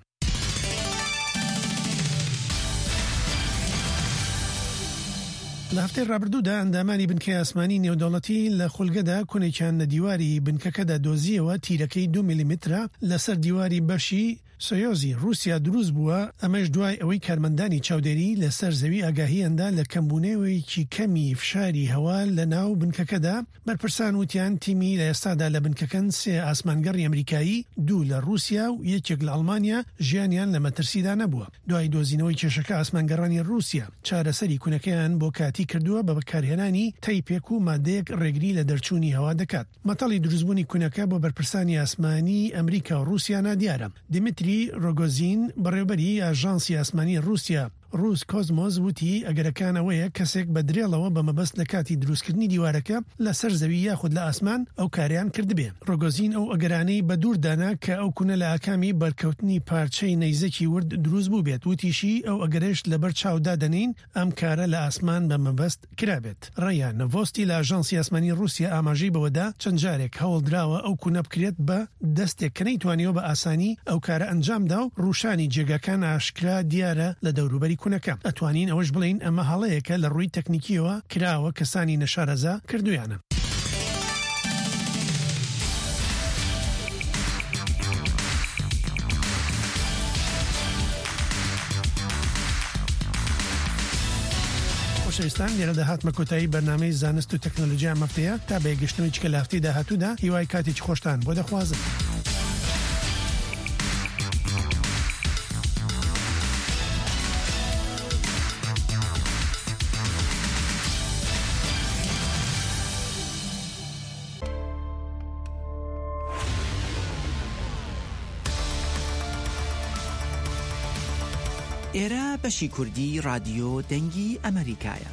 لە هەفتەی ڕابردوودا ئەندامانی بنکەی ئاسمانی نێودەوڵەتی لە خولگەدا کونێکیان لە دیواری بنکەکەدا دۆزیەوە تیرەکەی 2 میلیمترە لەسەر دیواری بەشی سۆیۆزی رووسیا دروست بووە. ئەمەش دوای ئەوەی کارمەندانی چاودێری لەسەر زەوی ئاگاهیاندا لە کەمبوونەوەیکی کەمی فشاری هەوا لە ناو بنکەکەدا. بەرپرسان وتیان تیمی لە ئێستادا لە بنکەکەن 3 ئاسمانگەڕی ئەمریکایی، 2 لە رووسیا و 1 لە ئەڵمانیا ژیانیان لە مەترسیدا نەبووە. دوای دۆزینەوەی کێشەکە ئاسمانگەڕانی رووسیا چارەسەری کونەکەیان بۆ کاتی کردووە بە بەکارهێنانی تەیپێک و مادەیەک ڕێگری لە دەرچوونی هەوا دەکات. مەتەڵی دروستبوونی کونەکە بۆ بەرپرسانی ئاسمانی ئەمریکا و رووسیا نادیارە. دیمتری ڕۆگۆزین بەڕێوەبەری ئاژانسی ئاسمانی رووسیا ڕوس کۆزمۆز وتی ئەگەرەکانەوەیە کەسێک بە درێڵەوە بە مەبەست لە کاتی دروستکردنی دیوارەکە لەسەر زەوی یاخود لە ئاسمان ئەو کاریان کردبێ. ڕۆگۆزین ئەو ئەگەرانەی بە دووردانا کە ئەو کوونە لە ئاکامی بەرکەوتنی پارچەی نەیزەکی ورد دروست بوو بێت. وتیشی ئەو ئەگەرەش لەبەر چاودا دەنین ئەم کارە لە ئاسمان بە مەبەست کرابێت. ڕەیان نەڤۆستی لە ئاژانسی ئاسمانی رووسیا ئاماژەی بەوەدا چەند جارێک هەوڵدراوە ئەو کوونە بکرێت بە دەستێک کە نەیتوانیەوە بە ئاسانی ئەو کارە ئەنجامدا و ڕوشانی جێگاکان ئاشکرا دیارە لە دەوروبەری کوونەکە. ئەتوانین ئەوەش بڵین ئەمە هەڵەیەکە لە ڕووی تەکنیکیەوە کراوە کەسانی نەشارەزا کردویانە. خۆشەویستان لێرە داهاتمە کۆتایی بەرنامەی زانست و تەکنۆلۆژیا مەفتەیە تا بەیەگەشتنەوەی چکە لە هەفتەی داهاتوودا هیوای کاتێکی خۆشتان بۆ دەخوازم. ئێرە بەشی کوردی رادیۆ دەنگی ئەمریکایە.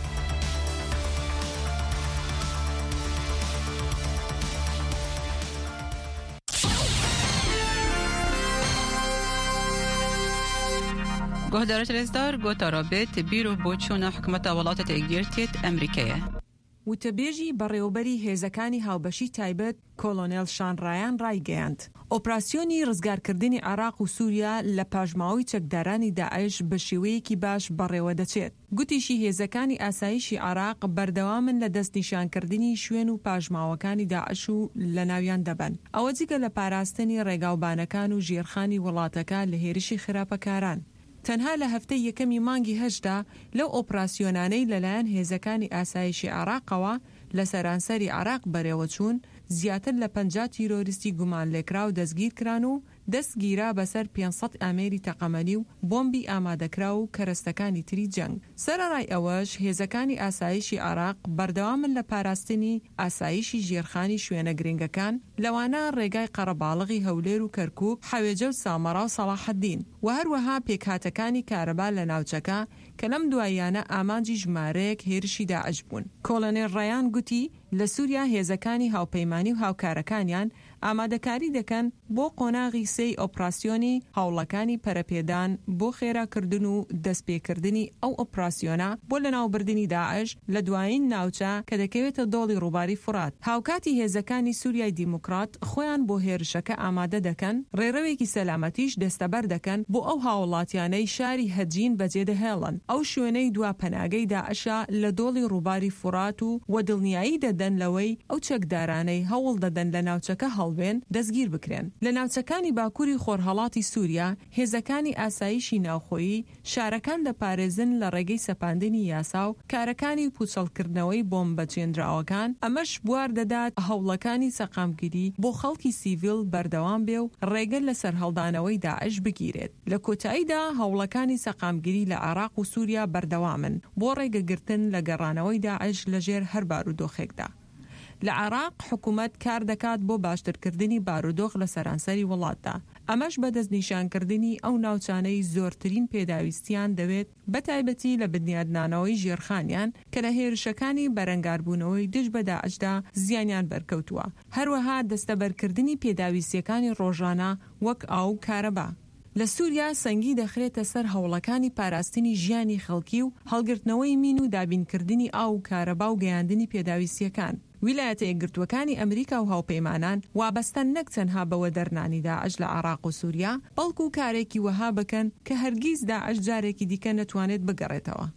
گهدارت رزدار گوتا رابط بیرو بۆچوونە حکومەتە وڵاتە یەکگرتوویەت ئەمریکایە. وتەبێژی بەڕێوەبەری هێزەکانی هاوبەشی تایبەت کۆلۆنێل شان ڕایان ڕایگەیاند. ئۆپراسیۆنی ڕزگارکردنی عێراق و سووریا لە پاژماوەی چەکدارانی داعش بە شێوەیەکی باش بەڕێوە دەچێت. گوتیشی هێزەکانی ئاسایشی عێراق بەردەوامن لە دەستنیشانکردنی شوێن و پاژماوەکانی داعش و لە ناویان دەبن. ئەوە جگە لە پاراستنی ڕێگاوبانەکان و ژێرخانی وڵاتەکە لە هێرشی خراپەکاران. تەنها لە هەفتەی یەکەمی مانگی هەشدا لەو ئۆپراسیۆنانەی لەلایەن هێزەکانی ئاسایشی عێراقەوە لە سەرانسەری عێراق بەرەوە چوون زیاتر لە 50 تیرۆریستی گومان لێکرا و دەستگیر کران و دەستگیرا بەسەر 500 ئامێری تەقەمەنی و بۆمبی ئامادەکرا و کەرەستەکانی تری جەنگ. سەرەڕای ئەوەش هێزەکانی ئاسایشی عێراق بەردەوامن لە پاراستنی ئاسایشی ژێرخانی شوێنە گرنگەکان لەوانە ڕێگای قەرەباڵغی هەولێر و کەرکووک، حەوێجە و سامەڕا و سەڵاحەدین و هەروەها پێکهاتەکانی کارەبا لە ناوچەکە کە لەم دواییانە ئامانجی ژمارەیەک هێرشی داعش بوون. کۆلۆنێل ڕایان گوتی لە سووریا هێزەکانی هاوپەیمانی و هاوکارەکانیان ئامادەکاری دەکەن بۆ قۆناغی سێی ئۆپراسیۆنی هاوڵەکانی پەرەپێدان بۆ خێراکردن و دەستپێکردنی ئەو ئۆپراسیۆنە بۆ لەناوبردنی داعش لە دوایین ناوچە کە دەکەوێتە دۆڵی ڕووباری فورات. هاوکاتی هێزەکانی سووریای دیموکرات خۆیان بۆ هێرشەکە ئامادە دەکەن، ڕێڕەوێکی سەلامەتیش دەستەبەر دەکەن بۆ ئەو هاوڵاتیانەی شاری هەجین بەجێدەهێڵن. ئەو شوێنەی دوا پەناگەی داعشە لە دۆڵی ڕووباری فورات و وەدڵنیایی دەدەن لەوەی ئەو چەکدارانەی هەوڵ دەدەن لە ناوچەکە هەڵبێن دەستگیر بکرێن. لە ناوچەکانی باکووری خۆرهەڵاتی سووریا هێزەکانی ئاسایشی ناوخۆیی شارەکان دەپارێزن لە ڕێگەی سەپاندنی یاسا و کارەکانی پوچەڵکردنەوەی بۆمبەچێنراوەکان. ئەمەش بوار دەدات هەوڵەکانی سەقامگیری بۆ خەڵکی سیڤیل بەردەوام بێ و ڕێگە لە سەرهەڵدانەوەی داعش بگیرێت. لە کۆتاییدا هەوڵەکانی سەقامگیری لە عێراق و سووریا بەردەوامن بۆ ڕێگەگرتن لە گەڕانەوەی داعش لەژێر هەر بارودۆخێکدا. لە عێراق حکوومەت کار دەکات بۆ باشترکردنی بارودۆخ لە سەرانسەری وڵاتدا. ئەمەش بەدەست نیشانکردنی ئەو ناوچانەی زۆرترین پێداویستیان دەوێت بە تایبەتی لە بنیادنانەوەی ژێرخانیان کە لە هێرشەکانی بەرەنگاربوونەوەی دژ بە داعشدا زیانیان بەرکەوتووە. هەروەها دەستەبەرکردنی پێداویستیەکانی ڕۆژانە وەک ئاو و کارەبا. لە سووریا سەنگی دەخرێتە سەر هەوڵەکانی پاراستنی ژیانی خەڵکی و هەڵگرتنەوەی مین و دابینکردنی ئاو و کارەبا و گەیاندنی پێداویستیەکان. ویلایەتە یەکگرتووەکانی ئەمریکا و هاوپەیمانان وابەستە نەک تەنها بەوە دەرنانی داعش لە عێراق و سووریا، بەڵکو و کارێکی وەها بکەن کە هەرگیز داعش جارێکی دیکە نەتوانێت بگەڕێتەوە.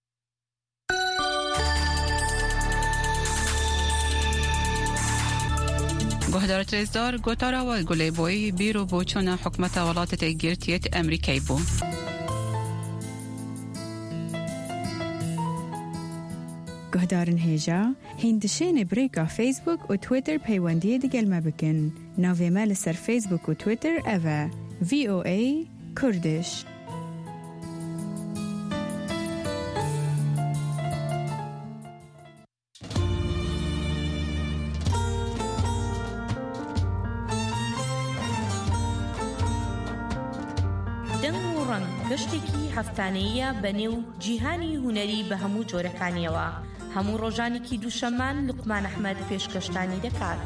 گهدارت رزدار گوتاراوە گولەی بۆی بیرو بۆچوونە حکومەتە وڵاتە یەکگرتوویەت ئەمریکای بوو. گهدارن هێژە هیندشێنێ برێکا فیسبوک و تویتر پەیوەندیە دەگەلمە بکەن. ناوێمە لەسەر فیسبوک و تویتر ئەڤە VOA کوردش. دەنگ و ڕەنگ گەشتێکی هەفتانەیە بەنێو جیهانی هونەری بە هەموو جۆرەکانیەوە. هەموو ڕۆژانێکی دووشەممان لوقمان ئەحمەد پێشکەشتانی دەکات.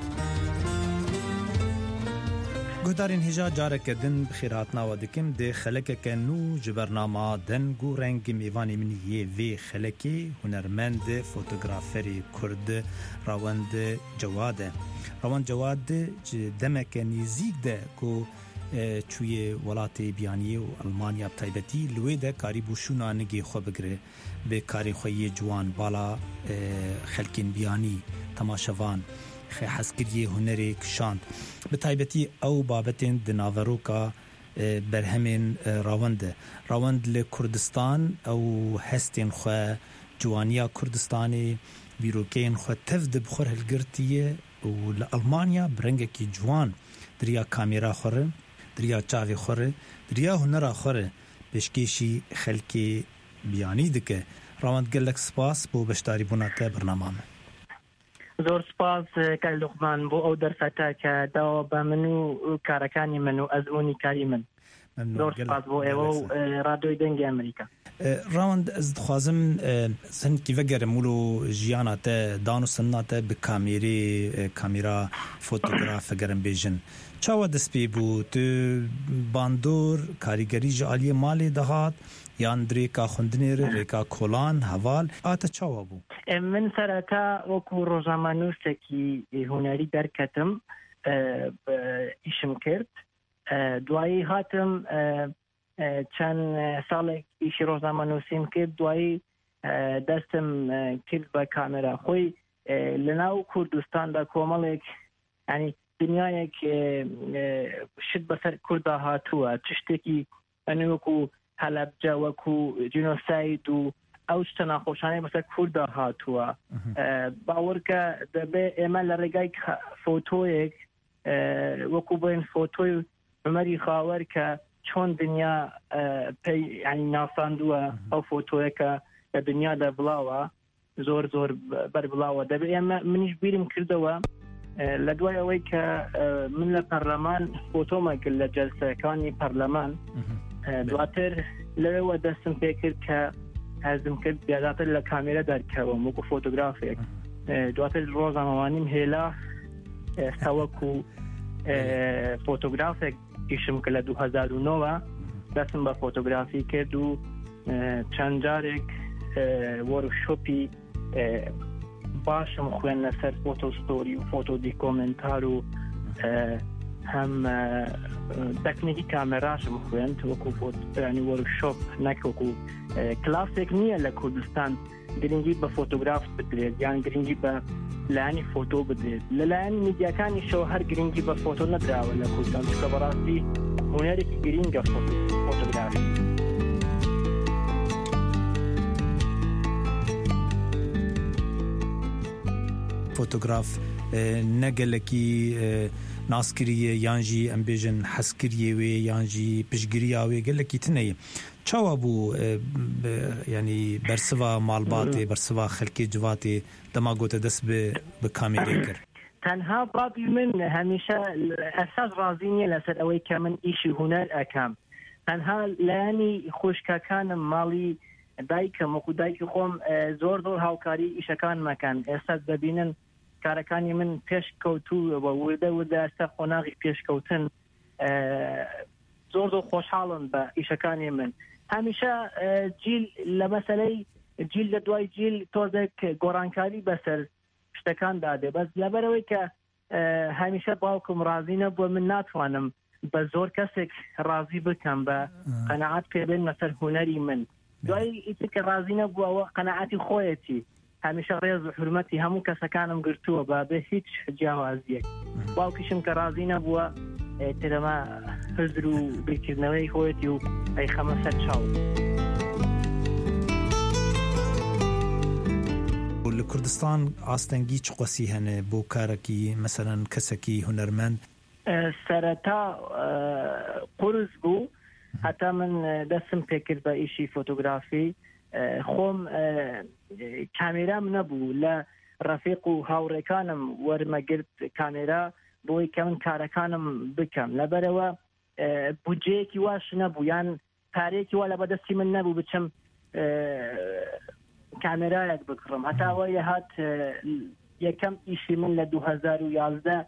گهدارین هجا جارک دن بخیراتناوە دکم دێ خەلەکەکە نو ji بەرنامە دەنگ و ڕەنگی میوانی من یê vê xelekê hunermend fotograferê Kurd Rawand Cewad e. Rawand Cewad ji demeke nêzik de ku çûye welatê biyaniyê û Almanya bi taybetî li wê de karî bû şûna nigê xwe bigire bê karê xwe yê ciwan bala xelkên biyanî temaşevan hezkiriyê hunerê kişand. Bi taybetî ew babetên di naveroka berhemên Rawand e. Rawand li Kurdistan ew hestên xwe ciwaniya Kurdistanê vîrokeyên xwe tev di bixwe hilgirtiye û li Almanya bi rengekî ciwan diriya kamêra xwe re, diriya çavê xwe re, diriya hunera xwe re pêşkêşî xelkê biyanî dike. Rawand gelek spas bo beşdarîbûna te bername me. زۆر سپاس کەل لوقمان بۆ ئەو دەرفەتە کە داوا بە من و کارەکانی من و ئەزمموی کاری من. زۆر سپاس بۆ ئێوە و ڕادیۆی دەنگی ئەمریکا. ڕاوند ez dixwazim hinkî vegerim û jiyana te dan û sinna te bi kamêra fotograf vegerim bêjin. Çawa dest pê bû tu bandor karîgerî ji aliyê malê dihat yan dirêka xwendinê re rêka kolan heval ate çawa bû? من سەرەتا وەکو ڕۆژنامەنووسێکی هونەری دەرکەتم ئیشم کرد. دوایی هاتم چەند ساڵێک ئیشی ڕۆژنامەنووسیم کرد. دوایی دەستم کرد بە کامێرا خۆی لەناو کوردستاندا کۆمەڵێک ینی دنیایەک شت بەسەر کووردا هاتووە چ شتێکی ئەنێ وەکو هەلەبجە وەکو جینۆساید و ئەو شتە ناخۆشانەی بەسەر کووردا هاتووە. باوەڕکە دەبێ ئێمە لە ڕێگای فۆتۆیەک وەکو بڵێن فۆتۆی عومەری خاوەر کە چۆن دنیا پێی ینی ناساندووە ئەو فۆتۆیەکە لە دنیادا بڵاوە زۆر زۆر بەربڵاوە. دەبێ ئێمە منیش بیرم کردەوە لە دوای ئەوەی کە من لە پەرلەمان فۆتۆمە کرد لە جەلسەکانی پەرلەمان دواتر لەوێوە دەستم پێ کرد کە هەزم کرد بیاداتر لە کامێرە دەرکەوم وەکو فۆتۆگرافێک. دواتر ڕۆژنامەوانیم هێلا سەوەکو فۆتۆگرافێک ئیشم کە لە 2009 دەستم بە فۆتۆگرافی کرد و چەند جارێک وەرکشۆپی باشم خوێن لەسەر فۆتۆستۆری و فۆتۆ دیکۆمنتار و هەم تەکنیکی کامێراشم خوێن وەکو ینی وەرکشۆپ نەکوەکو کلاسێک نییە لە کوردستان گرنگی بە فۆتۆگراف بدرێت یان گرنگی بە لایەنی فۆتۆ بدرێت. لەلایەن میدیاکانی شەو هەر گرنگی بە فۆتۆ نەدراوە لە کوردستان چونکە بەڕاستی هونەرێکی گرینگە فۆتۆگرافی. فۆتۆگراف نەگەلێکی ناسکریە یانجی ئەم بێژن حەسکریە وێ یانجی پشگیریا وێ گەلێکی تنەیە. چاوا بوو ینی بەرسڤا ماڵباتێ بەرسڤا خەلکێ جواتێ دەما گۆتە دەست بە کامێرێ کرد. تەنها بابی من هەمیشە ئەساس ڕازی نییە لەسەر ئەوەی کە من ئیشی هونەر ئەکەم. تەنها لایەنی خوشکەکانم ماڵی دایکم وەکو دایکی خۆم زۆر زۆر هاوکاری ئیشەکان مەکەن. ئێستا دەبینن کارەکانی من پێشکەوتوو بە وردە وردە ئێستا خۆناغی پێشکەوتن زۆر زۆر خۆشحاڵن بە ئیشەکانی من. هەمیشە جیل لە مەسەلەی جیل لە دوای جیل تۆزێک گۆڕانکاری بەسەر شتەکان دادێ بەس لەبەرەوەی کە هەمیشە باوکم ڕازی نەبووە من ناتوانم بە زۆر کەسێک ڕازی بکەم بە قەنەعات پێبێن لەسەر هونەری من. دوای ئیتر کە ڕازی نەبووەوە قەنەعاتی خۆیەتی هەمیشە ڕێز و حرمەتی هەموو کەسەکانم گرتووە بە بێ هیچ جیاوازیەک. باوکیشم کە ڕازی نەبووە ترەمە هزر و بیرکردنەوەی خۆیەتی و ئەی خەمە سەر چاو. لە کوردستان ئاستەنگی چ قوسی هەنێ بۆ کارێکی مەسەرەن کەسێکی هونەرمەند؟ سەرەتا قورس بوو هەتا من دەستم پێکرد بە ئیشی فۆتۆگرافی. خۆم کامێرام نەبوو لە ڕەفیق و هاوڕێکانم وەرمەگرت کامێرا بۆی کە من کارەکانم بکەم. لەبەرەوە بودجەیەکی واش نەبوو یان کارێکی وا لە بەدەستی من نەبوو بچم کامێرایەک بکڕم هەتاوەیە هات یەکەم ئیشی من لە 2011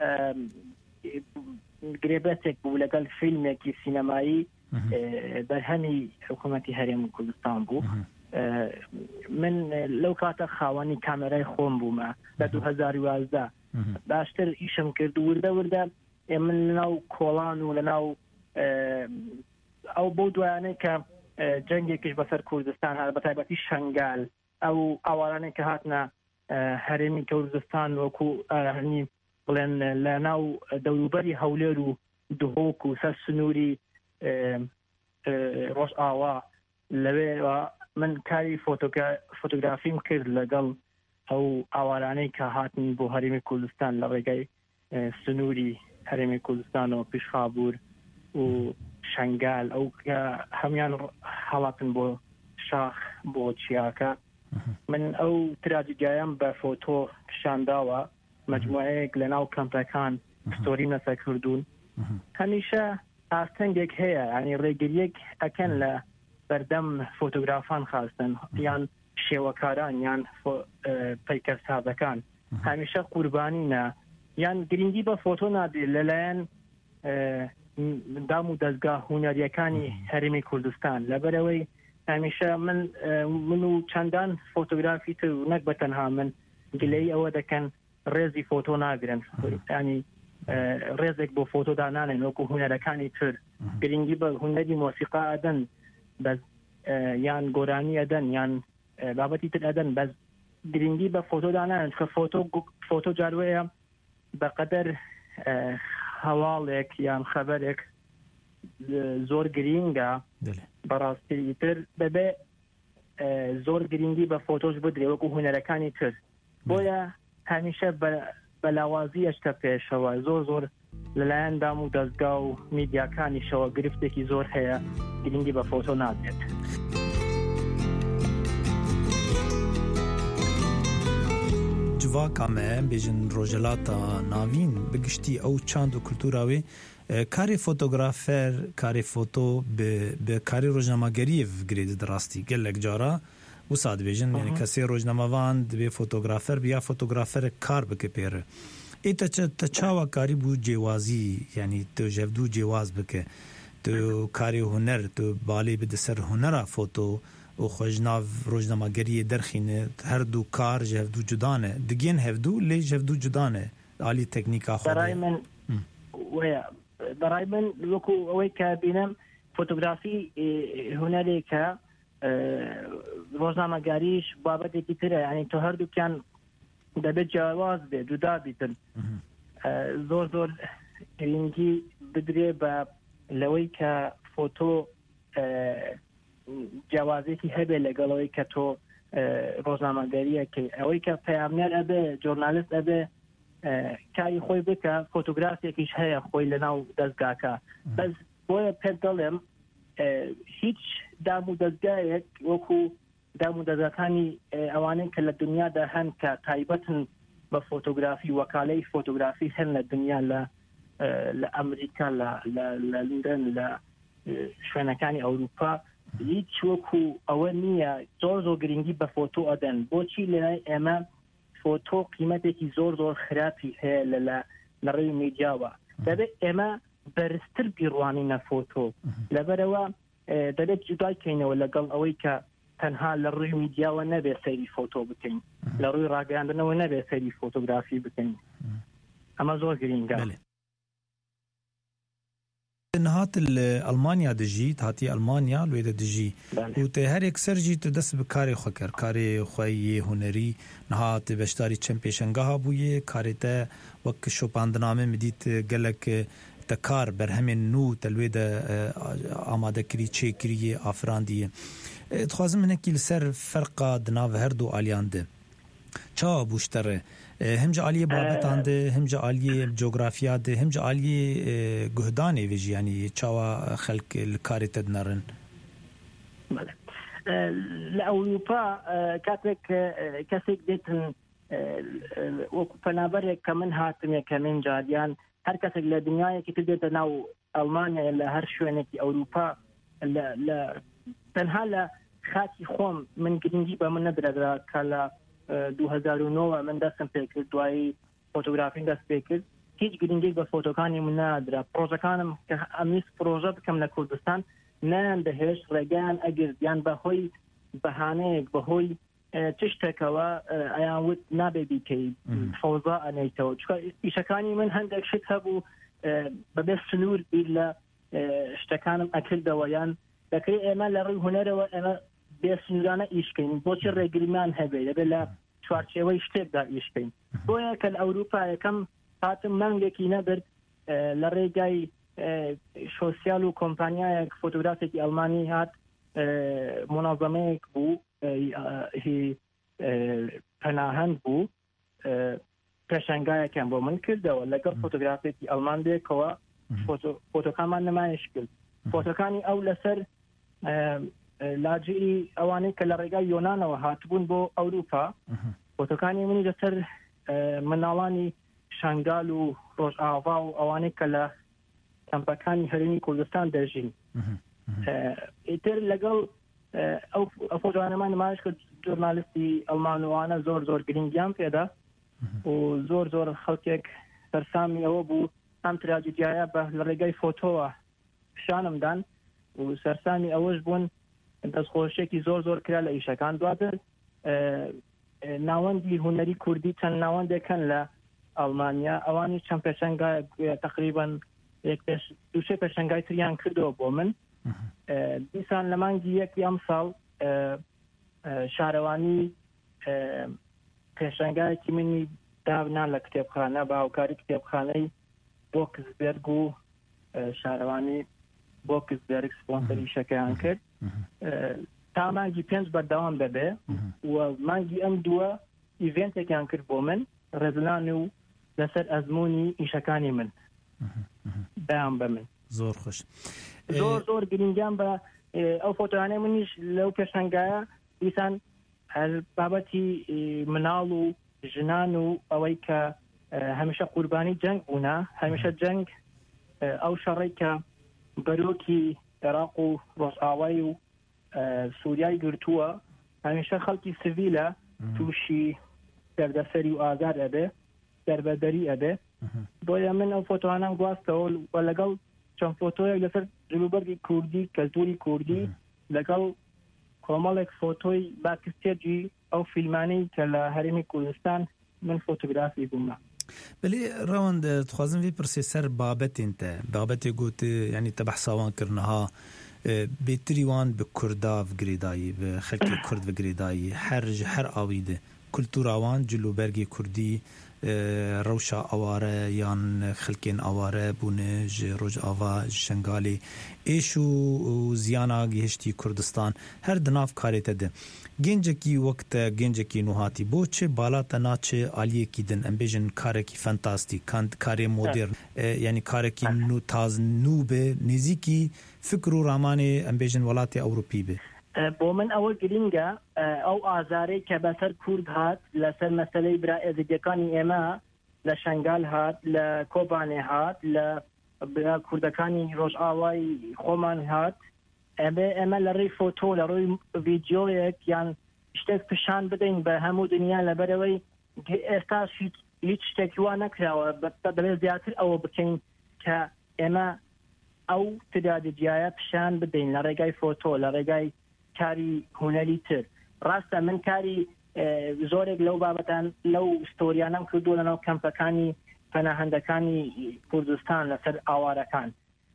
گرێبەتێک بوو لەگەڵ فیلمێکی سینەمایی بەرهەمی حکوومەتی هەرێمی کوردستان بوو من لەو کاتە خاوەنی کامێرای خۆم بوومە لە 2011 باشتر ئیشم کرد وردە وردە من لەناو کۆڵان و لەناو ئەو بۆ دوایانەی کە جەنگێکیش بەسەر کوردستان هات بەتایبەتی شەنگال ئەو ئاوارانەی کە هاتنە هەرێمی کوردستان وەکو هەرنی بڵێن لە ناو دەوروبەری هەولێر و دهۆک و سەر سنووری ڕۆژ ئاوا لەوێ من کاری فۆتۆگرافیم کرد لەگەڵ ئەو ئاوارانەی کە هاتن بۆ هەرێمی کوردستان لە ڕێگەی سنووری هەرێمی کوردستان و پیشخابور و شەنگال ئەو هەمیان هەڵاتن بۆ شاخ بۆ چیاکە من ئەو تراجیدیایم بە فۆتۆ پیشانداوە مجموعەیەک لە ناو کەمپەکان ستۆریم لەسەر کردوون هەمیشە ئاستەنگێک هەیە ینی ڕێگریەک ئەکەن لە بەردەم فۆتۆگرافان خاستن یان شێوەکاران یان پەیکەرسازەکان هەمیشە قوربانینە یان گرنگی بە فۆتۆ نادێت لەلایەن دام و دەستگاه هونەریەکانی هەرێمی کوردستان لەبەرەوەی هەمیشە من و چەندان فۆتۆگرافی تر و نەک بەتەنها من گلەی ئەوە دەکەن ڕێزی فۆتۆ ناگرن ینی ڕێزێک بۆ فۆتۆدا نانێن وەکو هونەرەکانی تر گرنگی بە هونەری مۆسیقا ئەدەن بەس یان گۆرانی ئەدەن یان بابەتی تر ئەدەن بەس گرنگی بە فۆتۆدا نانێن کە فۆتۆ جاروەیە بەقەدەر هەواڵێک یان خەبەرێک زۆر گرینگە بەڕاستی تر بەبێ زۆر گرنگی بە فۆتۆش بدرێ وەکو هونەرەکانی تر بۆیە هەمیشە بەلاوازی ئەشتە پێشەوە زۆر لەلایەن دام و دەستگا و میدیاکانیشەوە گرفتێکی زۆر هەیە گرنگی بە فۆتۆ نادێت. Civaka me bêjin rojelata navîn bi giştî ew çand û kultura wê karê fotografer karê foto bi karê rojnamageriyê vigirê di rastî gelek cara wisa dibêjin yani kesê rojnamavan dibê fotografer bi ya fotograferek kar bike pêre te çawa karî bû cêwazî yani tu jevdû cêwaz bike tu karê huner tu balê bide ser hunera foto û xwejnav rojnamageriyê derxîne her du kar jevdû cuda ne digên hevdû lê jevdû cuda ne alî teknîka xwe برای من وەکو ئەوەی کە بینم فۆتۆگرافی هونەرێکە ڕۆژنامەگاریش بابەتێکی ترە ینی تۆ هەردووکیان دەبێت جیاواز بێ جودا بیتن زۆر گرنگی بدرێ بە لەوەی کە فۆتۆ جیاوازێکی هەبێ لەگەڵەوەی کە تۆ ڕۆژنامەگاریەکە ئەوەی کە پەیامنەر ئەبێ جۆرنالیست ئەبێ کاری خۆی بکە فۆتۆگرافێکیش هەیە خۆی لەناو دەستگاکە بەس بۆیە پێت دەڵێم هیچ دام و دەستگایەک وەکو دام و دەستگاکانی ئەوانەی کە لە دنیادا هەن کە تایبەتن بە فۆتۆگرافی وەکالەی فۆتۆگرافی هەن لە دنیا لە ئەمریکا لە لەندەن لە شوێنەکانی ئەوروپا هیچ وەکو ئەوە نییە زۆر گرنگی بە فۆتۆ ئەدەن بۆچی لەلای ئێمە فۆتۆ قیمەتێکی زۆر خراپی هەیە لە ڕێی میدیاوە دەبێت ئێمە بەرزتر بیڕوانینە فۆتۆ لەبەرەوە دەبێت جودای کەینەوە لەگەڵ ئەوەی کە تەنها لە ڕێی میدیاوە نەبێت سەیری فۆتۆ بکەین لە ڕووی ڕاگەیاندنەوە نەبێت سەیری فۆتۆگرافی بکەین ئەمە زۆر گرنگە. هات ئەلمانیا دژیت هاتی ئەلمانیا لێدە دژی و تێ هەرێک سەرجی تو دەست بە کارێ خۆ کرد کارێ خۆی هوەری نهات بەشداری چەند پێشەنگەها بوویە کارێتە وەک شۆپاندنامە مدیت gelek te kar berhemên nû te lwê de amadekirî çêkiriyê afirandiyê dixwazim hinekî li ser ferqa di nav her du aliyan de çawa bûştere hem ji aliyê babetan de hem ji aliyê coğrafiya de hem ji aliyê guhdanê vê jî yanî çawa xelk li karê te dinarin لە ئەوروپا کاتێک کەسێک دێتن وەکو پەنابەرێک کە من هاتمێ کە من جاریان هەر کەسێک لە دنیایەکی تر دێتە ناو ئەڵمانیا لە هەر شوێنێکی ئەوروپا تەنها لە خاکی خۆم من گرنگی بە من نەدرا کە لە 2009 من دەستم پێ کرد دوایی فۆتۆگرافین دەست پێ کرد هیچ گرنگی بە فۆتۆکانی من نادرا پرۆژەکانم کە ئەمیست پرۆژە بکەم لە کوردستان نان دەهێشت ڕێگەیان ئەگرت یان بەهۆی بەهانەیەک بەهۆی چ شتێکەوە ئەیان وت نابێ بیکەی فەوزا ئەنەیتەوە چکە ئیشەکانی من هەندێک شت هەبوو بەبێ سنوور بیر لە شتەکانم ئەکردەوە یان دەکرێت ئێمە لە ڕووی هونەرەوە ئێمە بێ سنوورانە ئیشکەین بۆچی ڕێگریمان هەبێت دەبێت لە چوارچێوەی شتێکدا ئیشکەین بۆیە کە لە ئەوروپا یەکەم هاتم مانگێکی نەبرد لە ڕێگای سۆسیال و کۆمپانیایەک فۆتۆگرافێکی ئەڵمانی هات مناظەمەیەک بوو پەناهەند بوو پێشەنگایەکیان بۆ من کردەوە لەگەڵ فۆتۆگرافێکی ئەڵمان بێکەوە فۆتۆکانمان نمایش کرد فۆتۆکانی ئەو لەسەر لاجئی ئەوانەی کە لە ڕێگای یۆنانەوە هاتبوون بۆ ئەوروپا فۆتۆکانی منی لەسەر مناڵانی شنگال و ڕۆژئاوا و ئەوانەی کە لە کەمپەکانی هەرێمی کوردستان دەژین ئیتر لەگەڵ ئەو فۆتۆانەمان نمایش کرد جۆرنالیستی ئەڵمانوانە زۆر گرنگیان پێدا و زۆر خەڵکێک سەرسامی ئەوە بوو ئەم تراجیدیایە بە لە ڕێگای فۆتۆوە پیشانمدان و سەرسامی ئەوەش بوون دەستخۆشێکی زۆر کرا لە ئیشەکان دواتر ناوەندی هونەری کوردی چەند ناوەندێکن لە ئەڵمانیا ئەوانی چەند پێشەنگای تقریباً دووشێ پێشەنگای تریان کردەوە بۆ من دیسان لە مانگی یەکی ئەم ساڵ شارەوانی پێشەنگایەکی منی دابنان لە کتێبخانە بە هاوکاری کتێبخانەی بۆکسبێرگ و شارەوانی بۆکسبێرگ سپۆنسەری شەکەیان کرد تا مانگی 5 بەردەوام دەبێ و مانگی ئەم دووە ئیڤێنتێکیان کرد بۆ من ڕێزلان و لەسەر ئەزمموی ئیشەکانی من بەیان بە من زۆر خۆش زۆر گرنگیان بە ئەو فۆتۆانەی منیش لەو پێشەنگایە دیسان بابەتی مناڵ و ژنان و ئەوەی کە هەمیشە قوربانی جەنگ بوونە هەمیشە جەنگ ئەو شەڕێک کە بەرۆکی عێراق و ڕۆژئاوای و سووریای گرتووە هەمیشە خەڵکی سڤیلە تووشی دەردەسەری و ئازار ئەبێ دەربەدەری ئەبێ بۆیە من ئەو فۆتۆانان گواستەوە و لەگەڵ چەند فۆتۆیەک لەسەر جلوبەرگی کوردی کەلتوری کوردی لەگەڵ کۆمەڵێک فۆتۆی باکستێجی ئەو فیلمانەی کە لە هەرێمی کوردستان من فۆتۆگرافی بوومە بلێ ڕەوەند دخوازم وی پرسێ سەر بابەتین تە بابەتێ گوت ینی تە بەحساوانکردنەها بێتری وان بە کورداڤ گرێدایی بە خەڵکی کورد بە گرێدایی هەر ئاویدە کولتوراوان جلوبەرگی کوردی ڕەوشە ئەوارە یان خەڵکێن ئەوارە بوونە ژ ڕۆژئاوا شنگالی ئێش و زیانە گەهشتی کوردستان هەر دناف کارێتە دە گەنجێکی وەکتە گەنجێکی نوهاتی بۆ چێ بالاتە ناچێ ئالیەکی دن ئەم بێژن کارێکی فەنتاستیک کارێ مۆدێرن یعنی کارێکی تاز نو بێ نزیکی فکر و ڕامانێ ئەم بێژن وڵاتی ئەوروپی بێ بۆ من ئەوە گرینگە ئەو ئازارەی کە بەسەر کورد هات لەسەر مەسەلەی برا ئێزیدەکانی ئێمە لە شنگال هات لە کۆبانێ هات لە کوردەکانی ڕۆژئاوای خۆمان هات ئێمە لە ڕێی فۆتۆ لە ڕووی ڤیدیۆیەک یان شتێک پیشان بدەین بە هەموو دنیا لەبەرەوەی ئێستا هیچ شتێکی وا نەکراوە دەبێت زیاتر ئەوە بکەین کە ئێمە ئەو تدادجیایە پیشان بدەین لە ڕێگای فۆتۆ لە ڕێگای کاری هونەری تر ڕاستە من کاری زۆرێک لەو بابەتان لەو ستۆریانەم کردووە لەناو کەمپەکانی پەناهەندەکانی کوردستان لەسەر ئاوارەکان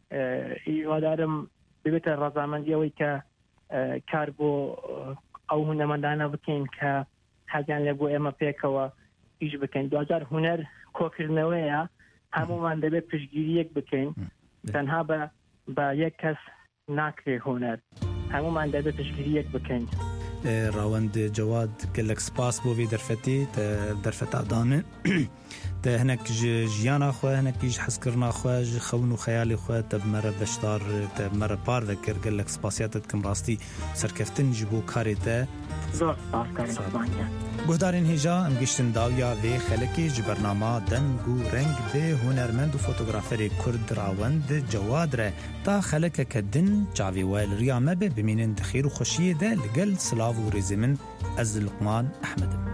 هیوادارم ببێتە ڕەزامەندیەوەی کە کار بۆ ئەو هونەمەندانە بکەین کە حەزیان لێ بۆ ئێمە پێکەوە ئیش بکەین دوجار هونەر کۆکردنەوەیە هەمومان دەبێت پشتگیریەک بکەین تەنها بە یەک کەس ناکرێ هونەر هەمومان دەبێت پشتگیریەک بکەین ڕاوەند جەواد گەلەک سپاس بۆ وێ دەرفەتی دەرفەتادانە ده هناك جيانا خو هناك يج حسكرنا خو خونو خيالي خو تبمر بشتار تبمر بار ذكر قال لك سباسياتت كم راستي سركفتن جبو كاريتا زور سپاس کارم گهدارین هجا ام گشتن داویا و خلکی جبرنامه دنگو رنگ به هنرمند و فوتوگرافری کرد راوند جواد ره تا خلک کدن چاوی ویل ریامه به بمینن خیر و خوشیه ده لگل سلاو و رزمن از لقمان احمد.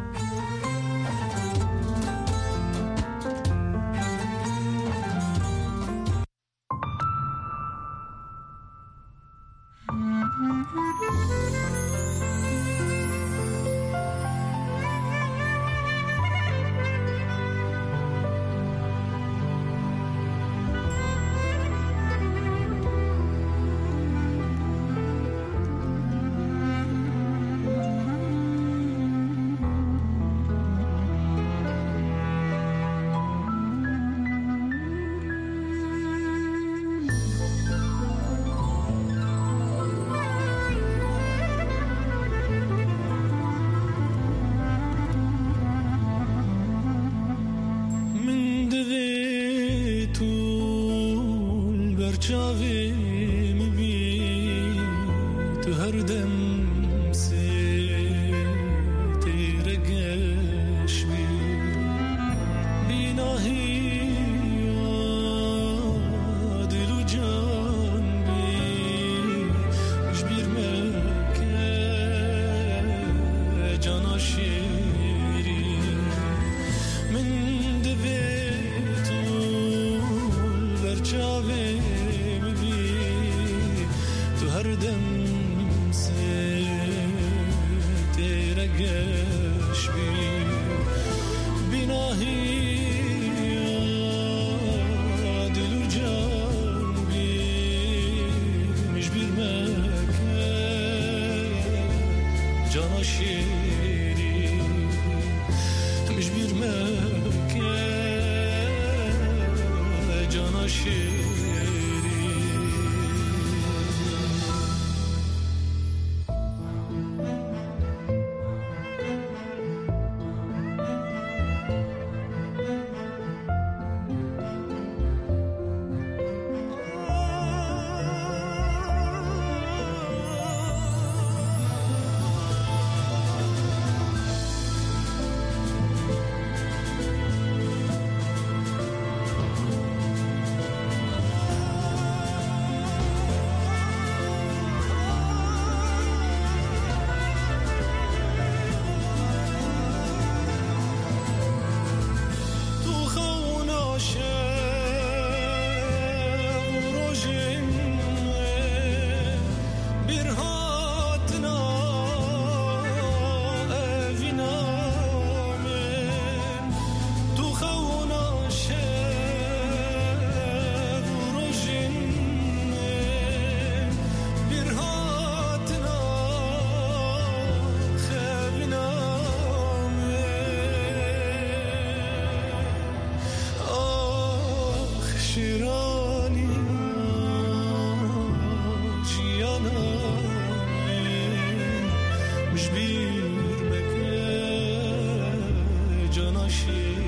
مش بیر مکه جاناشی